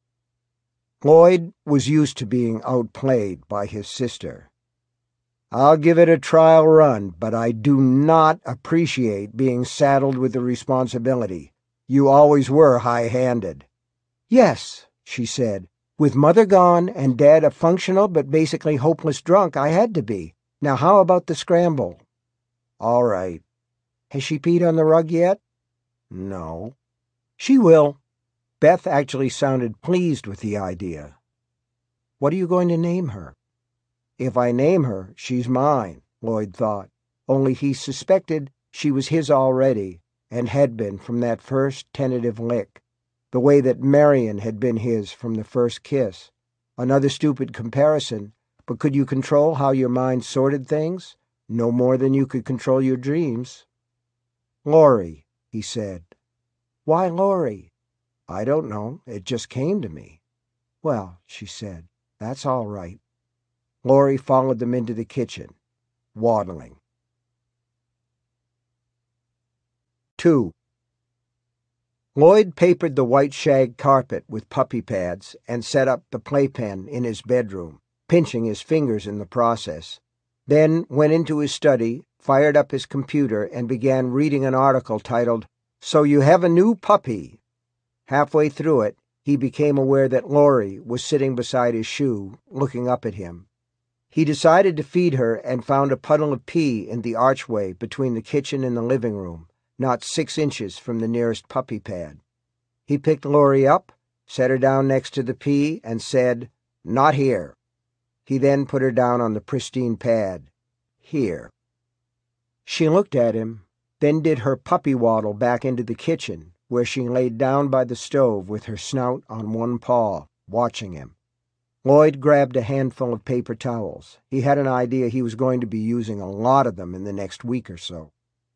Lloyd was used to being outplayed by his sister. "I'll give it a trial run, but I do not appreciate being saddled with the responsibility. You always were high-handed." "Yes," she said. "With Mother gone and Dad a functional but basically hopeless drunk, I had to be. Now how about the scramble?" "All right." "Has she peed on the rug yet?" "No." "She will." Beth actually sounded pleased with the idea. "What are you going to name her?" "If I name her, she's mine," Lloyd thought, only he suspected she was his already and had been from that first tentative lick, the way that Marion had been his from the first kiss. Another stupid comparison, but could you control how your mind sorted things? No more than you could control your dreams. "Laurie," he said. "Why Laurie?" "I don't know. It just came to me." "Well," she said, "that's all right." Laurie followed them into the kitchen, waddling. 2. Lloyd papered the white shag carpet with puppy pads and set up the playpen in his bedroom, pinching his fingers in the process. Then went into his study, fired up his computer, and began reading an article titled, "So You Have a New Puppy." Halfway through it, he became aware that Laurie was sitting beside his shoe, looking up at him. He decided to feed her and found a puddle of pee in the archway between the kitchen and the living room, not 6 inches from the nearest puppy pad. He picked Laurie up, set her down next to the pee, and said, "Not here." He then put her down on the pristine pad. "Here." She looked at him, then did her puppy waddle back into the kitchen, where she laid down by the stove with her snout on one paw, watching him. Lloyd grabbed a handful of paper towels. He had an idea he was going to be using a lot of them in the next week or so.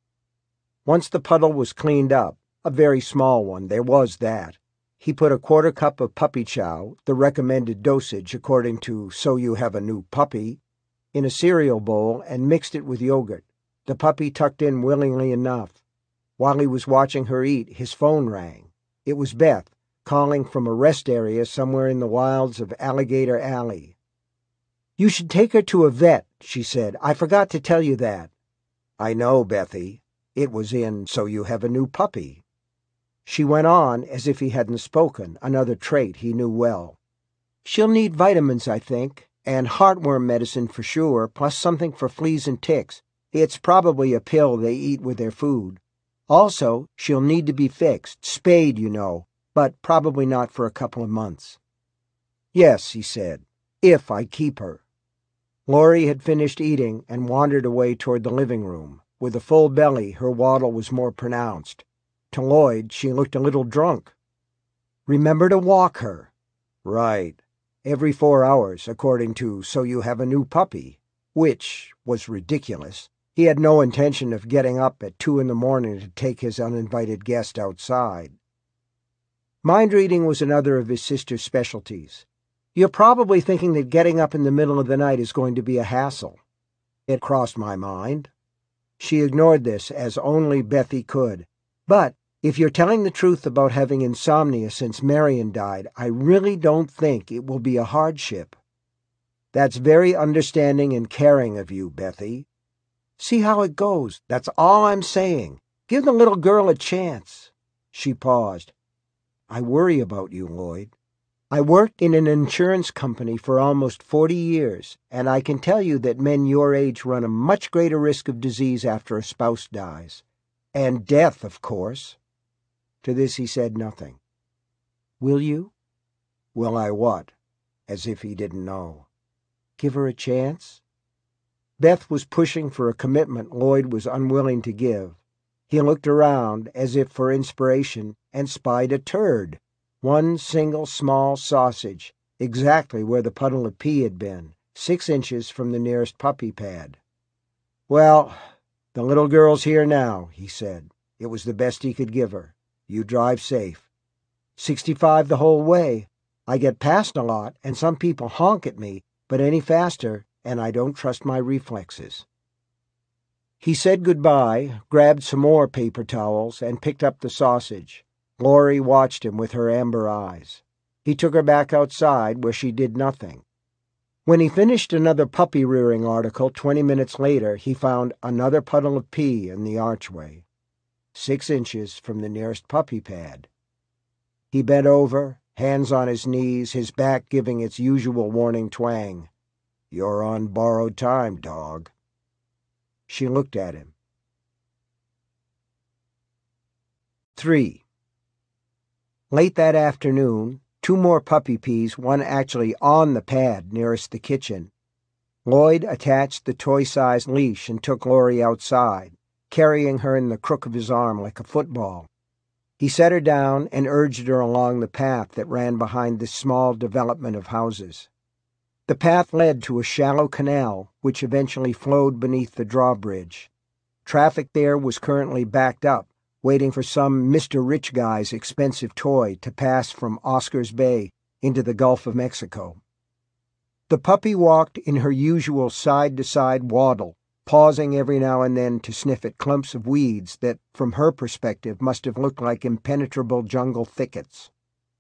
Once the puddle was cleaned up, a very small one, there was that, he put a 1/4 cup of puppy chow, the recommended dosage according to So You Have a New Puppy, in a cereal bowl and mixed it with yogurt. The puppy tucked in willingly enough. While he was watching her eat, his phone rang. It was Beth, calling from a rest area somewhere in the wilds of Alligator Alley. "You should take her to a vet," she said. "I forgot to tell you that." "I know, Bethy. It was in So You Have a New Puppy." She went on as if he hadn't spoken, another trait he knew well. "She'll need vitamins, I think, and heartworm medicine for sure, plus something for fleas and ticks. It's probably a pill they eat with their food. Also, she'll need to be fixed, spayed, you know, but probably not for a couple of months." "Yes," he said, "if I keep her." Laurie had finished eating and wandered away toward the living room. With a full belly, her waddle was more pronounced. To Lloyd, she looked a little drunk. "Remember to walk her." "Right. Every 4 hours, according to So You Have a New Puppy," which was ridiculous. He had no intention of getting up at 2 in the morning to take his uninvited guest outside. Mind reading was another of his sister's specialties. You're probably thinking that getting up in the middle of the night is going to be a hassle. It crossed my mind. She ignored this as only Bethy could. But if you're telling the truth about having insomnia since Marion died, I really don't think it will be a hardship. That's very understanding and caring of you, Bethy. See how it goes. That's all I'm saying. Give the little girl a chance. She paused. I worry about you, Lloyd. I worked in an insurance company for almost 40 years, and I can tell you that men your age run a much greater risk of disease after a spouse dies. And death, of course. To this he said nothing. Will you? Will I what? As if he didn't know. Give her a chance? Beth was pushing for a commitment Lloyd was unwilling to give. He looked around, as if for inspiration, and spied a turd. One single small sausage, exactly where the puddle of pee had been, 6 inches from the nearest puppy pad. Well, the little girl's here now, he said. It was the best he could give her. You drive safe. 65 the whole way. I get past a lot, and some people honk at me, but any faster, and I don't trust my reflexes. He said goodbye, grabbed some more paper towels, and picked up the sausage. Laurie watched him with her amber eyes. He took her back outside, where she did nothing. When he finished another puppy-rearing article 20 minutes later, he found another puddle of pee in the archway, 6 inches from the nearest puppy pad. He bent over, hands on his knees, his back giving its usual warning twang. You're on borrowed time, dog. She looked at him. 3. Late that afternoon, 2 more puppy pees, one actually on the pad nearest the kitchen. Lloyd attached the toy-sized leash and took Laurie outside, carrying her in the crook of his arm like a football. He set her down and urged her along the path that ran behind this small development of houses. The path led to a shallow canal, which eventually flowed beneath the drawbridge. Traffic there was currently backed up, waiting for some Mr. Rich Guy's expensive toy to pass from Oscars Bay into the Gulf of Mexico. The puppy walked in her usual side-to-side waddle, pausing every now and then to sniff at clumps of weeds that, from her perspective, must have looked like impenetrable jungle thickets.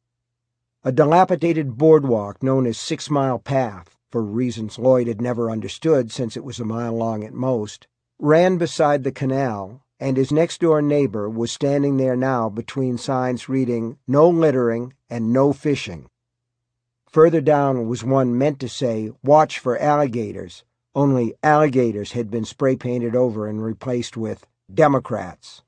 A dilapidated boardwalk known as 6 Mile Path, for reasons Lloyd had never understood since it was a mile long at most, ran beside the canal, and his next-door neighbor was standing there now between signs reading "No littering" and "No fishing." Further down was one meant to say "Watch for alligators," only alligators had been spray-painted over and replaced with "Democrats."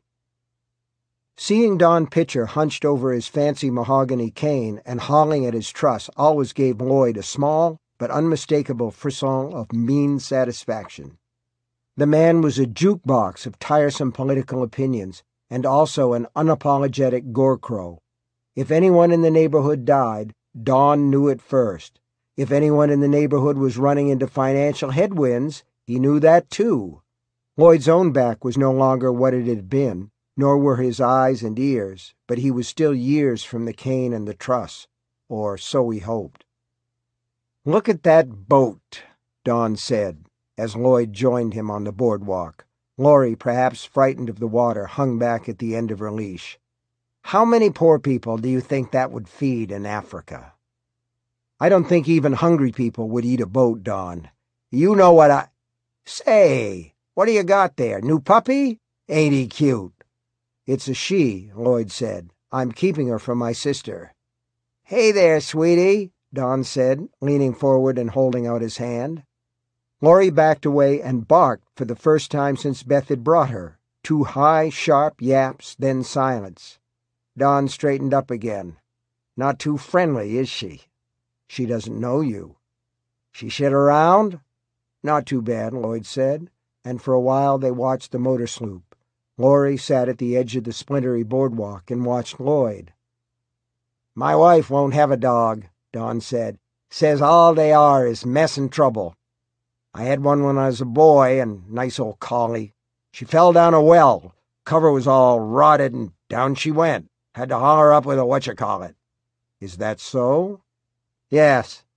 Seeing Don Pitcher hunched over his fancy mahogany cane and hauling at his truss always gave Lloyd a small but unmistakable frisson of mean satisfaction. The man was a jukebox of tiresome political opinions, and also an unapologetic gore-crow. If anyone in the neighborhood died, Don knew it first. If anyone in the neighborhood was running into financial headwinds, he knew that too. Lloyd's own back was no longer what it had been, nor were his eyes and ears, but he was still years from the cane and the truss, or so he hoped. "Look at that boat," Don said, as Lloyd joined him on the boardwalk. Laurie, perhaps frightened of the water, hung back at the end of her leash. "How many poor people do you think that would feed in Africa?" "I don't think even hungry people would eat a boat, Don. You know what I— Say, what do you got there? New puppy? Ain't he cute?" "It's a she," Lloyd said. "I'm keeping her from my sister." "Hey there, sweetie," Don said, leaning forward and holding out his hand. Laurie backed away and barked for the first time since Beth had brought her. 2 high, sharp yaps, then silence. Don straightened up again. "Not too friendly, is she?" "She doesn't know you." "She shit around?" "Not too bad," Lloyd said, and for a while they watched the motor sloop. Laurie sat at the edge of the splintery boardwalk and watched Lloyd. "My wife won't have a dog," Don said. "Says all they are is mess and trouble. I had one when I was a boy, and nice old collie. She fell down a well. Cover was all rotted, and down she went. Had to haul her up with a whatchamacallit." "Is that so?" "Yes.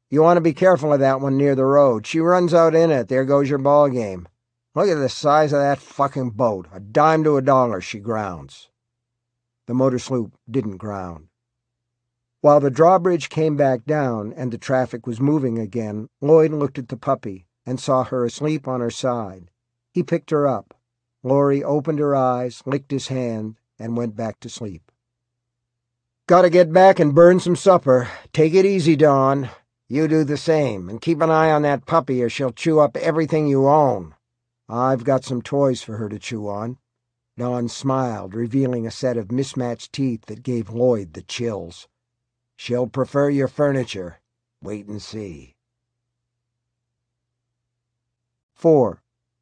You want to be careful of that one near the road. She runs out in it. There goes your ball game. Look at the size of that fucking boat. A dime to a dollar, she grounds." The motor sloop didn't ground. While the drawbridge came back down and the traffic was moving again, Lloyd looked at the puppy and saw her asleep on her side. He picked her up. Laurie opened her eyes, licked his hand, and went back to sleep. "Gotta get back and burn some supper. Take it easy, Dawn. You do the same, and keep an eye on that puppy or she'll chew up everything you own. I've got some toys for her to chew on." Dawn smiled, revealing a set of mismatched teeth that gave Lloyd the chills. "She'll prefer your furniture. Wait and see." 4.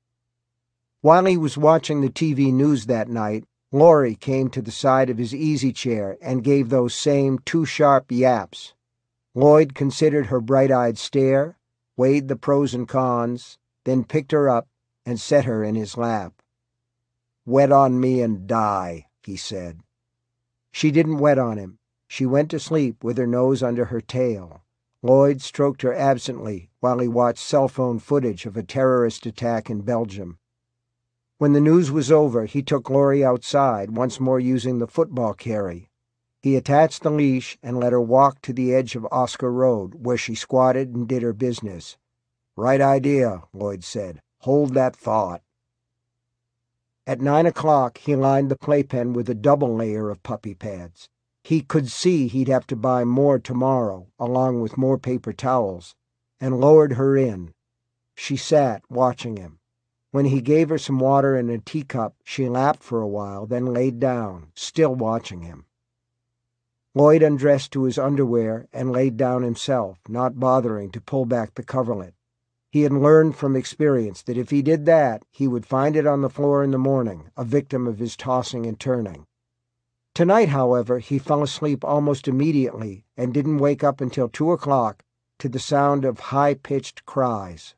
While he was watching the TV news that night, Laurie came to the side of his easy chair and gave those same two sharp yaps. Lloyd considered her bright-eyed stare, weighed the pros and cons, then picked her up and set her in his lap. "Wet on me and die," he said. She didn't wet on him. She went to sleep with her nose under her tail. Lloyd stroked her absently while he watched cell phone footage of a terrorist attack in Belgium. When the news was over, he took Laurie outside, once more using the football carry. He attached the leash and let her walk to the edge of Oscar Road, where she squatted and did her business. "Right idea," Lloyd said. "Hold that thought." At 9 o'clock, he lined the playpen with a double layer of puppy pads. He could see he'd have to buy more tomorrow, along with more paper towels, and lowered her in. She sat, watching him. When he gave her some water in a teacup, she lapped for a while, then laid down, still watching him. Lloyd undressed to his underwear and laid down himself, not bothering to pull back the coverlet. He had learned from experience that if he did that, he would find it on the floor in the morning, a victim of his tossing and turning. Tonight, however, he fell asleep almost immediately and didn't wake up until 2 o'clock to the sound of high-pitched cries.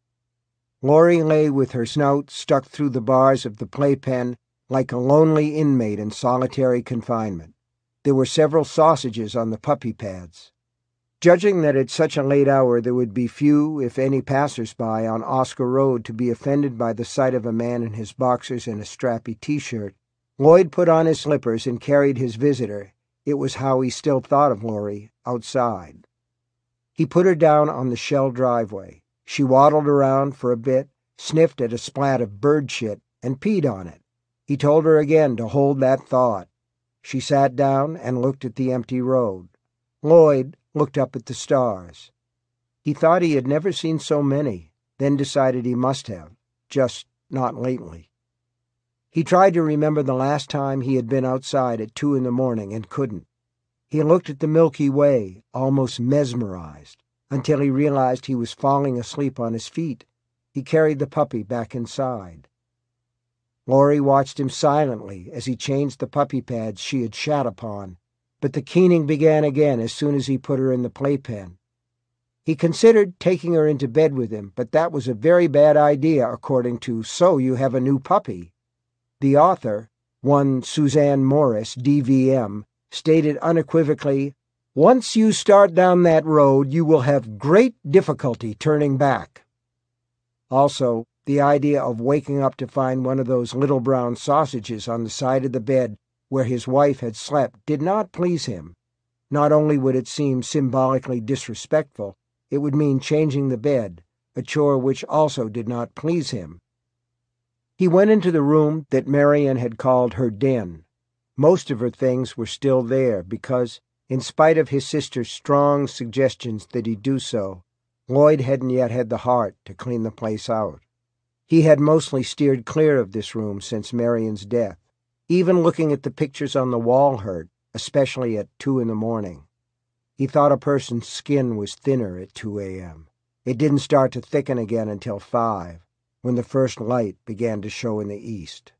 Laurie lay with her snout stuck through the bars of the playpen like a lonely inmate in solitary confinement. There were several sausages on the puppy pads. Judging that at such a late hour there would be few, if any, passers-by on Oscar Road to be offended by the sight of a man in his boxers and a strappy T-shirt, Lloyd put on his slippers and carried his visitor, it was how he still thought of Laurie, outside. He put her down on the shell driveway. She waddled around for a bit, sniffed at a splat of bird shit, and peed on it. He told her again to hold that thought. She sat down and looked at the empty road. Lloyd looked up at the stars. He thought he had never seen so many, then decided he must have, just not lately. He tried to remember the last time he had been outside at 2 in the morning and couldn't. He looked at the Milky Way, almost mesmerized, until he realized he was falling asleep on his feet. He carried the puppy back inside. Laurie watched him silently as he changed the puppy pads she had shat upon, but the keening began again as soon as he put her in the playpen. He considered taking her into bed with him, but that was a very bad idea, according to So You Have a New Puppy. The author, one Suzanne Morris, DVM, stated unequivocally, "Once you start down that road, you will have great difficulty turning back." Also, the idea of waking up to find one of those little brown sausages on the side of the bed where his wife had slept did not please him. Not only would it seem symbolically disrespectful, it would mean changing the bed, a chore which also did not please him. He went into the room that Marian had called her den. Most of her things were still there because, in spite of his sister's strong suggestions that he do so, Lloyd hadn't yet had the heart to clean the place out. He had mostly steered clear of this room since Marian's death. Even looking at the pictures on the wall hurt, especially at 2 in the morning. He thought a person's skin was thinner at 2 a.m. It didn't start to thicken again until 5, when the first light began to show in the east.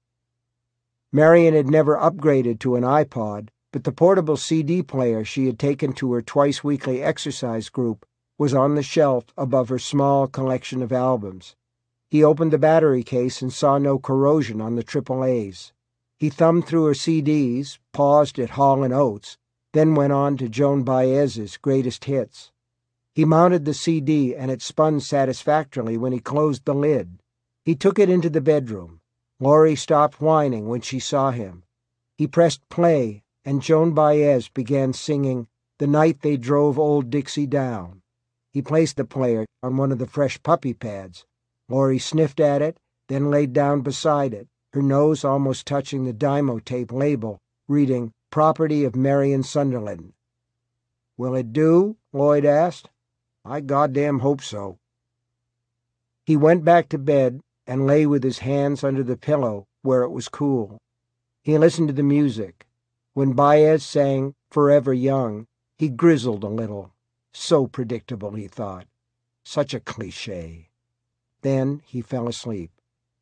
Marian had never upgraded to an iPod, but the portable CD player she had taken to her twice-weekly exercise group was on the shelf above her small collection of albums. He opened the battery case and saw no corrosion on the AAAs. He thumbed through her CDs, paused at Hall & Oates, then went on to Joan Baez's greatest hits. He mounted the CD, and it spun satisfactorily when he closed the lid. He took it into the bedroom. Laurie stopped whining when she saw him. He pressed play, and Joan Baez began singing "The Night They Drove Old Dixie Down." He placed the player on one of the fresh puppy pads. Laurie sniffed at it, then laid down beside it, her nose almost touching the Dymo tape label, reading "Property of Marion Sunderland." "Will it do?" Lloyd asked. "I goddamn hope so." He went back to bed and lay with his hands under the pillow where it was cool. He listened to the music. When Baez sang "Forever Young," he grizzled a little. So predictable, he thought. Such a cliché. Then he fell asleep.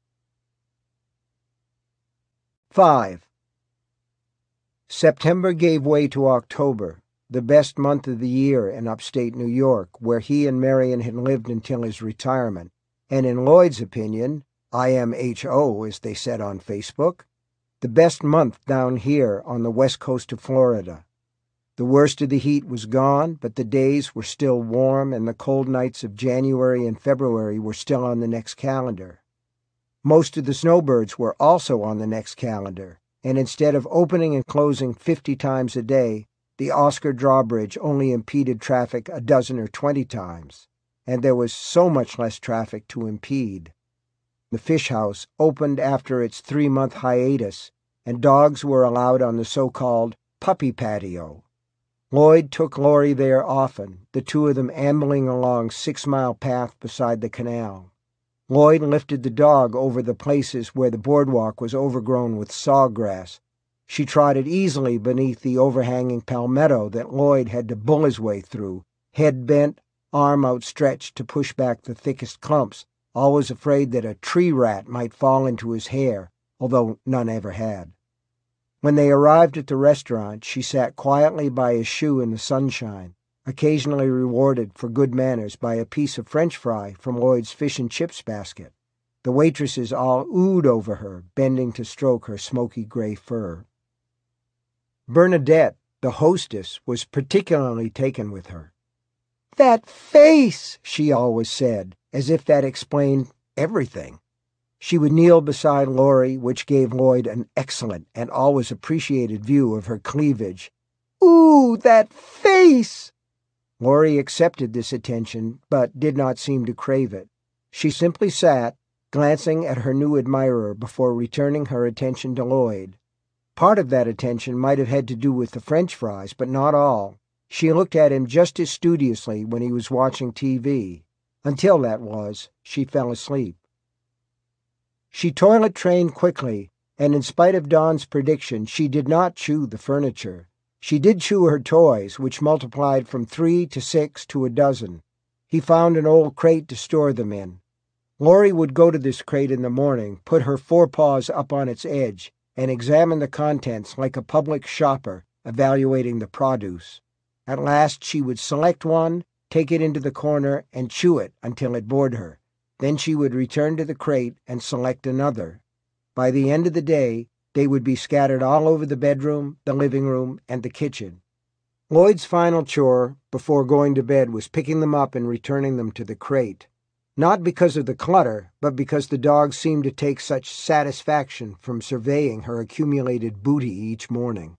5. September gave way to October, the best month of the year in upstate New York, where he and Marion had lived until his retirement, and in Lloyd's opinion, IMHO, as they said on Facebook, the best month down here on the west coast of Florida. The worst of the heat was gone, but the days were still warm, and the cold nights of January and February were still on the next calendar. Most of the snowbirds were also on the next calendar, and instead of opening and closing 50 times a day, the Oscar Drawbridge only impeded traffic a dozen or 20 times, and there was so much less traffic to impede. The fish house opened after its 3-month hiatus, and dogs were allowed on the so-called puppy patio. Lloyd took Laurie there often, the two of them ambling along 6-mile path beside the canal. Lloyd lifted the dog over the places where the boardwalk was overgrown with sawgrass. She trotted easily beneath the overhanging palmetto that Lloyd had to bull his way through, head bent, arm outstretched to push back the thickest clumps, always afraid that a tree rat might fall into his hair, although none ever had. When they arrived at the restaurant, she sat quietly by his shoe in the sunshine, occasionally rewarded for good manners by a piece of French fry from Lloyd's fish and chips basket. The waitresses all oohed over her, bending to stroke her smoky gray fur. Bernadette, the hostess, was particularly taken with her. "That face," she always said, as if that explained everything. She would kneel beside Laurie, which gave Lloyd an excellent and always appreciated view of her cleavage. "Ooh, that face!" Laurie accepted this attention, but did not seem to crave it. She simply sat, glancing at her new admirer before returning her attention to Lloyd. Part of that attention might have had to do with the French fries, but not all. She looked at him just as studiously when he was watching TV. Until, that was, she fell asleep. She toilet-trained quickly, and in spite of Don's prediction, she did not chew the furniture. She did chew her toys, which multiplied from 3 to 6 to a dozen. He found an old crate to store them in. Laurie would go to this crate in the morning, put her forepaws up on its edge, and examine the contents like a public shopper evaluating the produce. At last she would select one, take it into the corner, and chew it until it bored her. Then she would return to the crate and select another. By the end of the day, they would be scattered all over the bedroom, the living room, and the kitchen. Lloyd's final chore before going to bed was picking them up and returning them to the crate. Not because of the clutter, but because the dog seemed to take such satisfaction from surveying her accumulated booty each morning.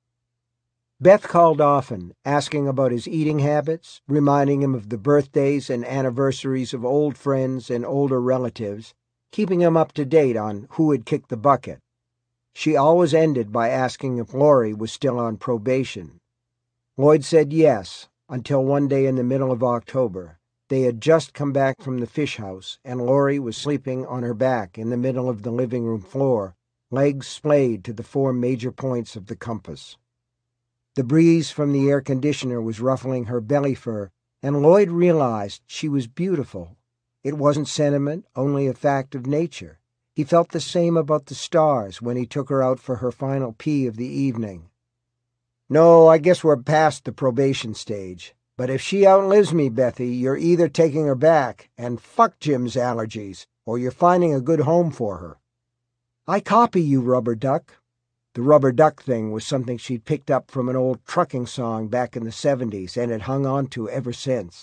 Beth called often, asking about his eating habits, reminding him of the birthdays and anniversaries of old friends and older relatives, keeping him up to date on who had kicked the bucket. She always ended by asking if Laurie was still on probation. Lloyd said yes, until one day in the middle of October. They had just come back from the fish house, and Laurie was sleeping on her back in the middle of the living room floor, legs splayed to the 4 major points of the compass. The breeze from the air conditioner was ruffling her belly fur, and Lloyd realized she was beautiful. It wasn't sentiment, only a fact of nature. He felt the same about the stars when he took her out for her final pee of the evening. "No, I guess we're past the probation stage. But if she outlives me, Bethy, you're either taking her back, and fuck Jim's allergies, or you're finding a good home for her." "I copy you, Rubber Duck." The rubber duck thing was something she'd picked up from an old trucking song back in the 70s and had hung on to ever since.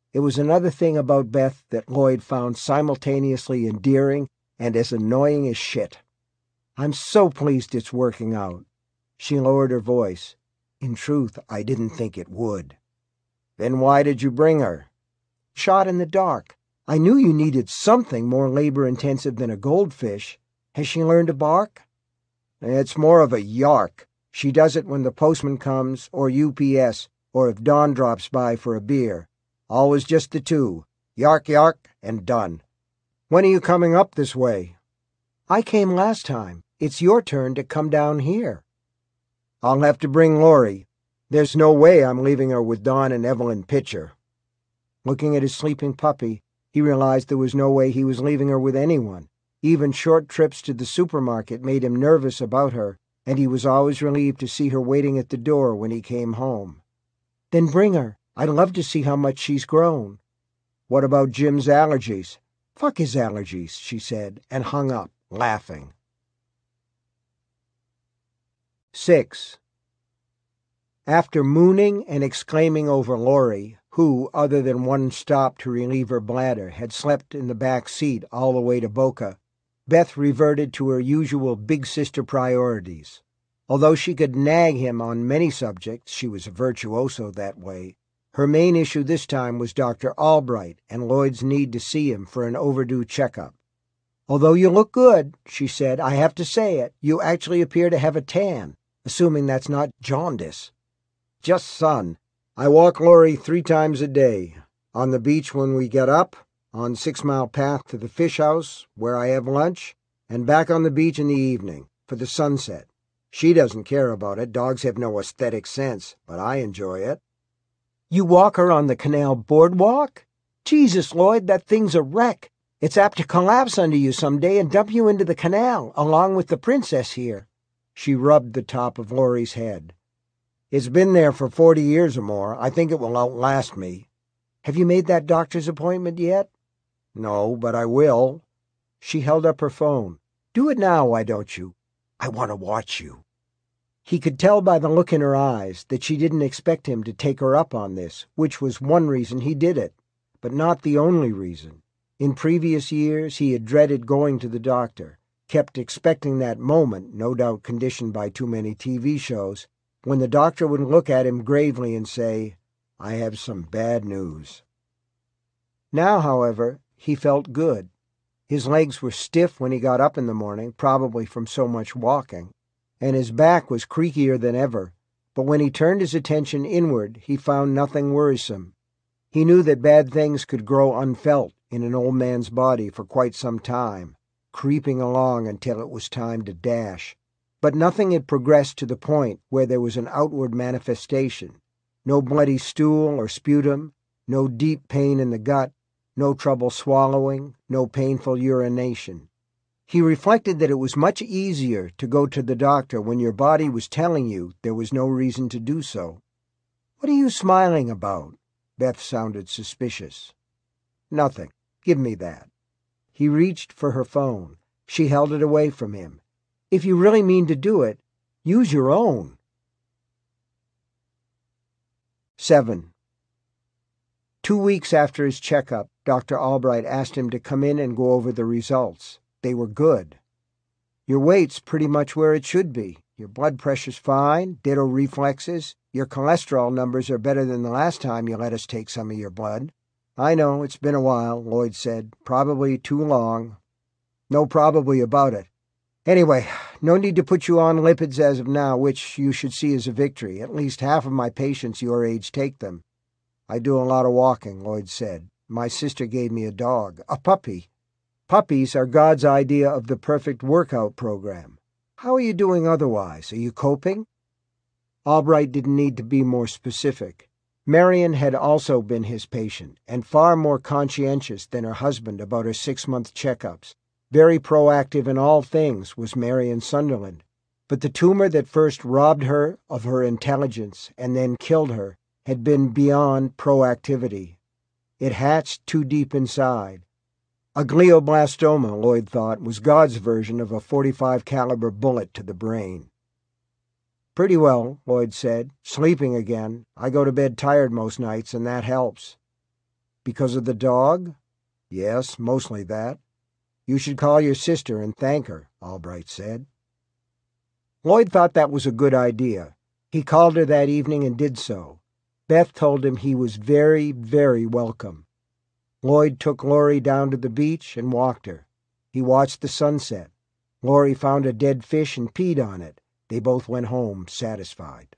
It was another thing about Beth that Lloyd found simultaneously endearing and as annoying as shit. "I'm so pleased it's working out." She lowered her voice. "In truth, I didn't think it would." "Then why did you bring her?" "Shot in the dark. I knew you needed something more labor-intensive than a goldfish. Has she learned to bark?" "It's more of a yark. She does it when the postman comes, or UPS, or if Don drops by for a beer. Always just the two. Yark, yark, and done. When are you coming up this way?" "I came last time. It's your turn to come down here." "I'll have to bring Laurie. There's no way I'm leaving her with Don and Evelyn Pitcher." Looking at his sleeping puppy, he realized there was no way he was leaving her with anyone. Even short trips to the supermarket made him nervous about her, and he was always relieved to see her waiting at the door when he came home. "Then bring her. I'd love to see how much she's grown." "What about Jim's allergies?" "Fuck his allergies," she said, and hung up, laughing. 6. After mooning and exclaiming over Laurie, who, other than one stop to relieve her bladder, had slept in the back seat all the way to Boca, Beth reverted to her usual big sister priorities. Although she could nag him on many subjects, she was a virtuoso that way. Her main issue this time was Dr. Albright and Lloyd's need to see him for an overdue checkup. "Although you look good," she said, "I have to say it, you actually appear to have a tan, assuming that's not jaundice." "Just sun. I walk Laurie 3 times a day. On the beach when we get up, on 6 Mile Path to the fish house, where I have lunch, and back on the beach in the evening, for the sunset. She doesn't care about it. Dogs have no aesthetic sense, but I enjoy it." "You walk her on the canal boardwalk? Jesus, Lloyd, that thing's a wreck. It's apt to collapse under you some day and dump you into the canal, along with the princess here." She rubbed the top of Laurie's head. "It's been there for 40 years or more. I think it will outlast me." "Have you made that doctor's appointment yet?" "No, but I will." She held up her phone. "Do it now, why don't you? I want to watch you." He could tell by the look in her eyes that she didn't expect him to take her up on this, which was one reason he did it, but not the only reason. In previous years he had dreaded going to the doctor, kept expecting that moment, no doubt conditioned by too many TV shows, when the doctor would look at him gravely and say, "I have some bad news." Now, however, he felt good. His legs were stiff when he got up in the morning, probably from so much walking, and his back was creakier than ever, but when he turned his attention inward, he found nothing worrisome. He knew that bad things could grow unfelt in an old man's body for quite some time, creeping along until it was time to dash. But nothing had progressed to the point where there was an outward manifestation. No bloody stool or sputum, no deep pain in the gut, no trouble swallowing, no painful urination. He reflected that it was much easier to go to the doctor when your body was telling you there was no reason to do so. "What are you smiling about?" Beth sounded suspicious. "Nothing. Give me that." He reached for her phone. She held it away from him. "If you really mean to do it, use your own." 7. 2 weeks after his checkup, Dr. Albright asked him to come in and go over the results. They were good. "Your weight's pretty much where it should be. Your blood pressure's fine, ditto reflexes. Your cholesterol numbers are better than the last time you let us take some of your blood." "I know, it's been a while," Lloyd said. "Probably too long." "No probably about it. Anyway, no need to put you on lipids as of now, which you should see as a victory. At least half of my patients your age take them." "I do a lot of walking," Lloyd said. "My sister gave me a dog, a puppy." Puppies are God's idea of the perfect workout program. "How are you doing otherwise? Are you coping?" Albright didn't need to be more specific. Marion had also been his patient, and far more conscientious than her husband about her 6-month checkups. Very proactive in all things was Marion Sunderland. But the tumor that first robbed her of her intelligence and then killed her had been beyond proactivity. It hatched too deep inside. A glioblastoma, Lloyd thought, was God's version of a .45 caliber bullet to the brain. "Pretty well," Lloyd said. "Sleeping again. I go to bed tired most nights, and that helps." Because of the dog? Yes, mostly that. You should call your sister and thank her, Albright said. Lloyd thought that was a good idea. He called her that evening and did so. Beth told him he was very, very welcome. Lloyd took Laurie down to the beach and walked her. He watched the sunset. Laurie found a dead fish and peed on it. They both went home satisfied.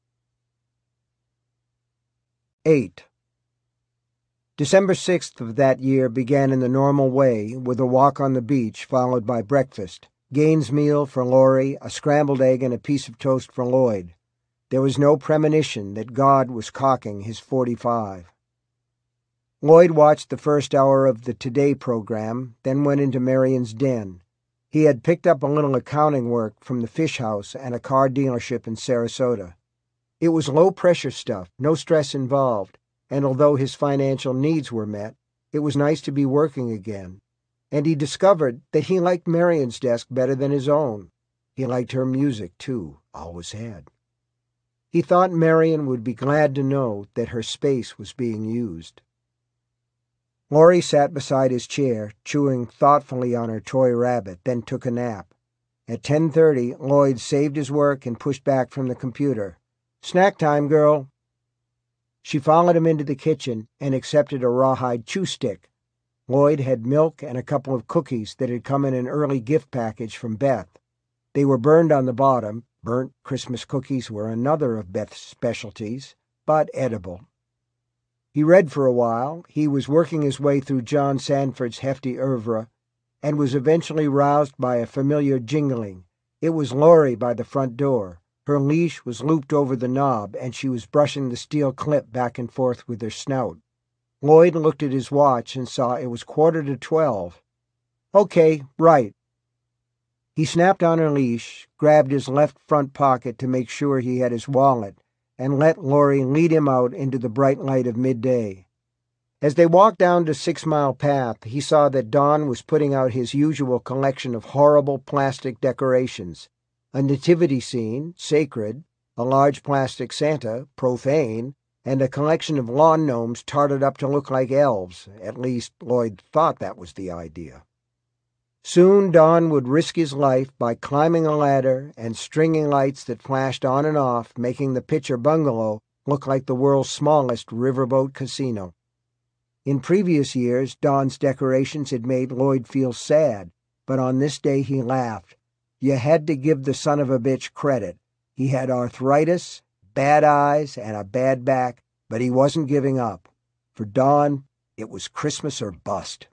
8. December 6th of that year began in the normal way, with a walk on the beach followed by breakfast. Gaines' meal for Laurie, a scrambled egg and a piece of toast for Lloyd. There was no premonition that God was cocking his .45. Lloyd watched the first hour of the Today program, then went into Marion's den. He had picked up a little accounting work from the fish house and a car dealership in Sarasota. It was low-pressure stuff, no stress involved, and although his financial needs were met, it was nice to be working again. And he discovered that he liked Marion's desk better than his own. He liked her music, too, always had. He thought Marion would be glad to know that her space was being used. Laurie sat beside his chair, chewing thoughtfully on her toy rabbit, then took a nap. At 10:30, Lloyd saved his work and pushed back from the computer. "Snack time, girl." She followed him into the kitchen and accepted a rawhide chew stick. Lloyd had milk and a couple of cookies that had come in an early gift package from Beth. They were burned on the bottom. Burnt Christmas cookies were another of Beth's specialties, but edible. He read for a while. He was working his way through John Sanford's hefty oeuvre and was eventually roused by a familiar jingling. It was Laurie by the front door. Her leash was looped over the knob, and she was brushing the steel clip back and forth with her snout. Lloyd looked at his watch and saw it was 11:45. "Okay, right." He snapped on her leash, grabbed his left front pocket to make sure he had his wallet, and let Laurie lead him out into the bright light of midday. As they walked down to 6 Mile Path, he saw that Don was putting out his usual collection of horrible plastic decorations. A nativity scene, sacred, a large plastic Santa, profane, and a collection of lawn gnomes tarted up to look like elves. At least, Lloyd thought that was the idea. Soon Don would risk his life by climbing a ladder and stringing lights that flashed on and off, making the Pitcher bungalow look like the world's smallest riverboat casino. In previous years, Don's decorations had made Lloyd feel sad, but on this day he laughed. You had to give the son of a bitch credit. He had arthritis, bad eyes, and a bad back, but he wasn't giving up. For Don, it was Christmas or bust.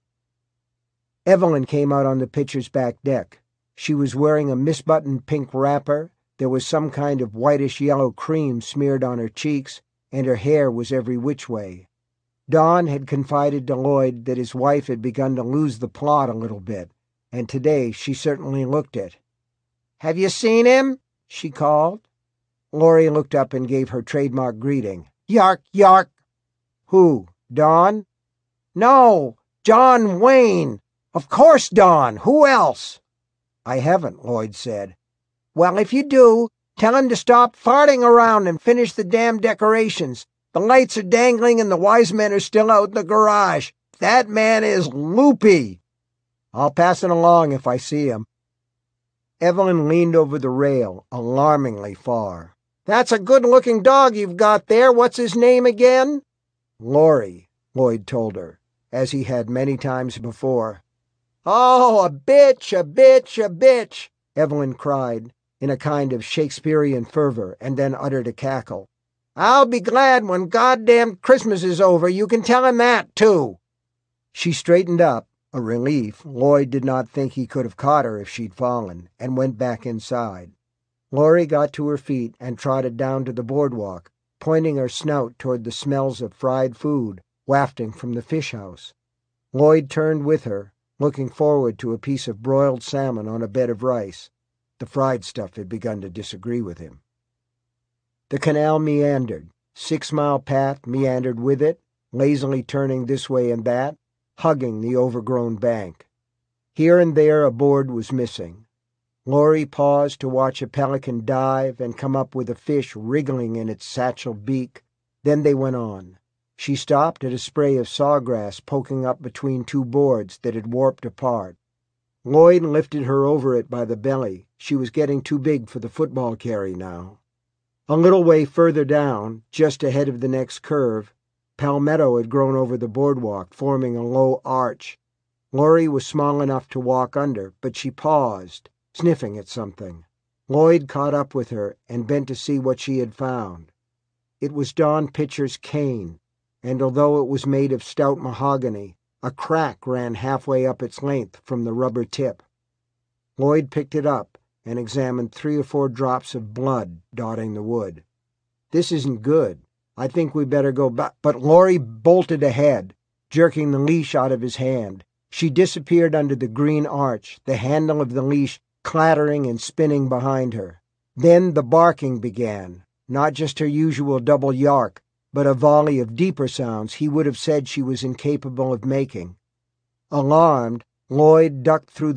Evelyn came out on the Pitcher's back deck. She was wearing a misbuttoned pink wrapper. There was some kind of whitish-yellow cream smeared on her cheeks, and her hair was every which way. Don had confided to Lloyd that his wife had begun to lose the plot a little bit, and today she certainly looked it. "Have you seen him?" she called. Laurie looked up and gave her trademark greeting. "Yark, yark." "Who, Don?" "No, John Wayne. Of course Don. Who else?" "I haven't," Lloyd said. "Well, if you do, tell him to stop farting around and finish the damn decorations. The lights are dangling and the wise men are still out in the garage. That man is loopy." "I'll pass it along if I see him." Evelyn leaned over the rail, alarmingly far. "That's a good-looking dog you've got there. What's his name again?" "Laurie," Lloyd told her, as he had many times before. "Oh, a bitch, a bitch, a bitch!" Evelyn cried, in a kind of Shakespearean fervor, and then uttered a cackle. "I'll be glad when goddamn Christmas is over. You can tell him that, too." She straightened up, a relief. Lloyd did not think he could have caught her if she'd fallen, and went back inside. Laurie got to her feet and trotted down to the boardwalk, pointing her snout toward the smells of fried food wafting from the fish house. Lloyd turned with her, looking forward to a piece of broiled salmon on a bed of rice. The fried stuff had begun to disagree with him. The canal meandered. 6 Mile Path meandered with it, lazily turning this way and that, hugging the overgrown bank. Here and there a board was missing. Laurie paused to watch a pelican dive and come up with a fish wriggling in its satchel beak. Then they went on. She stopped at a spray of sawgrass poking up between two boards that had warped apart. Lloyd lifted her over it by the belly. She was getting too big for the football carry now. A little way further down, just ahead of the next curve, palmetto had grown over the boardwalk, forming a low arch. Laurie was small enough to walk under, but she paused, sniffing at something. Lloyd caught up with her and bent to see what she had found. It was Don Pitcher's cane, and although it was made of stout mahogany, a crack ran halfway up its length from the rubber tip. Lloyd picked it up and examined 3 or 4 drops of blood dotting the wood. "This isn't good. I think we better go back." But Laurie bolted ahead, jerking the leash out of his hand. She disappeared under the green arch, the handle of the leash clattering and spinning behind her. Then the barking began, not just her usual double yark, but a volley of deeper sounds he would have said she was incapable of making. Alarmed, Lloyd ducked through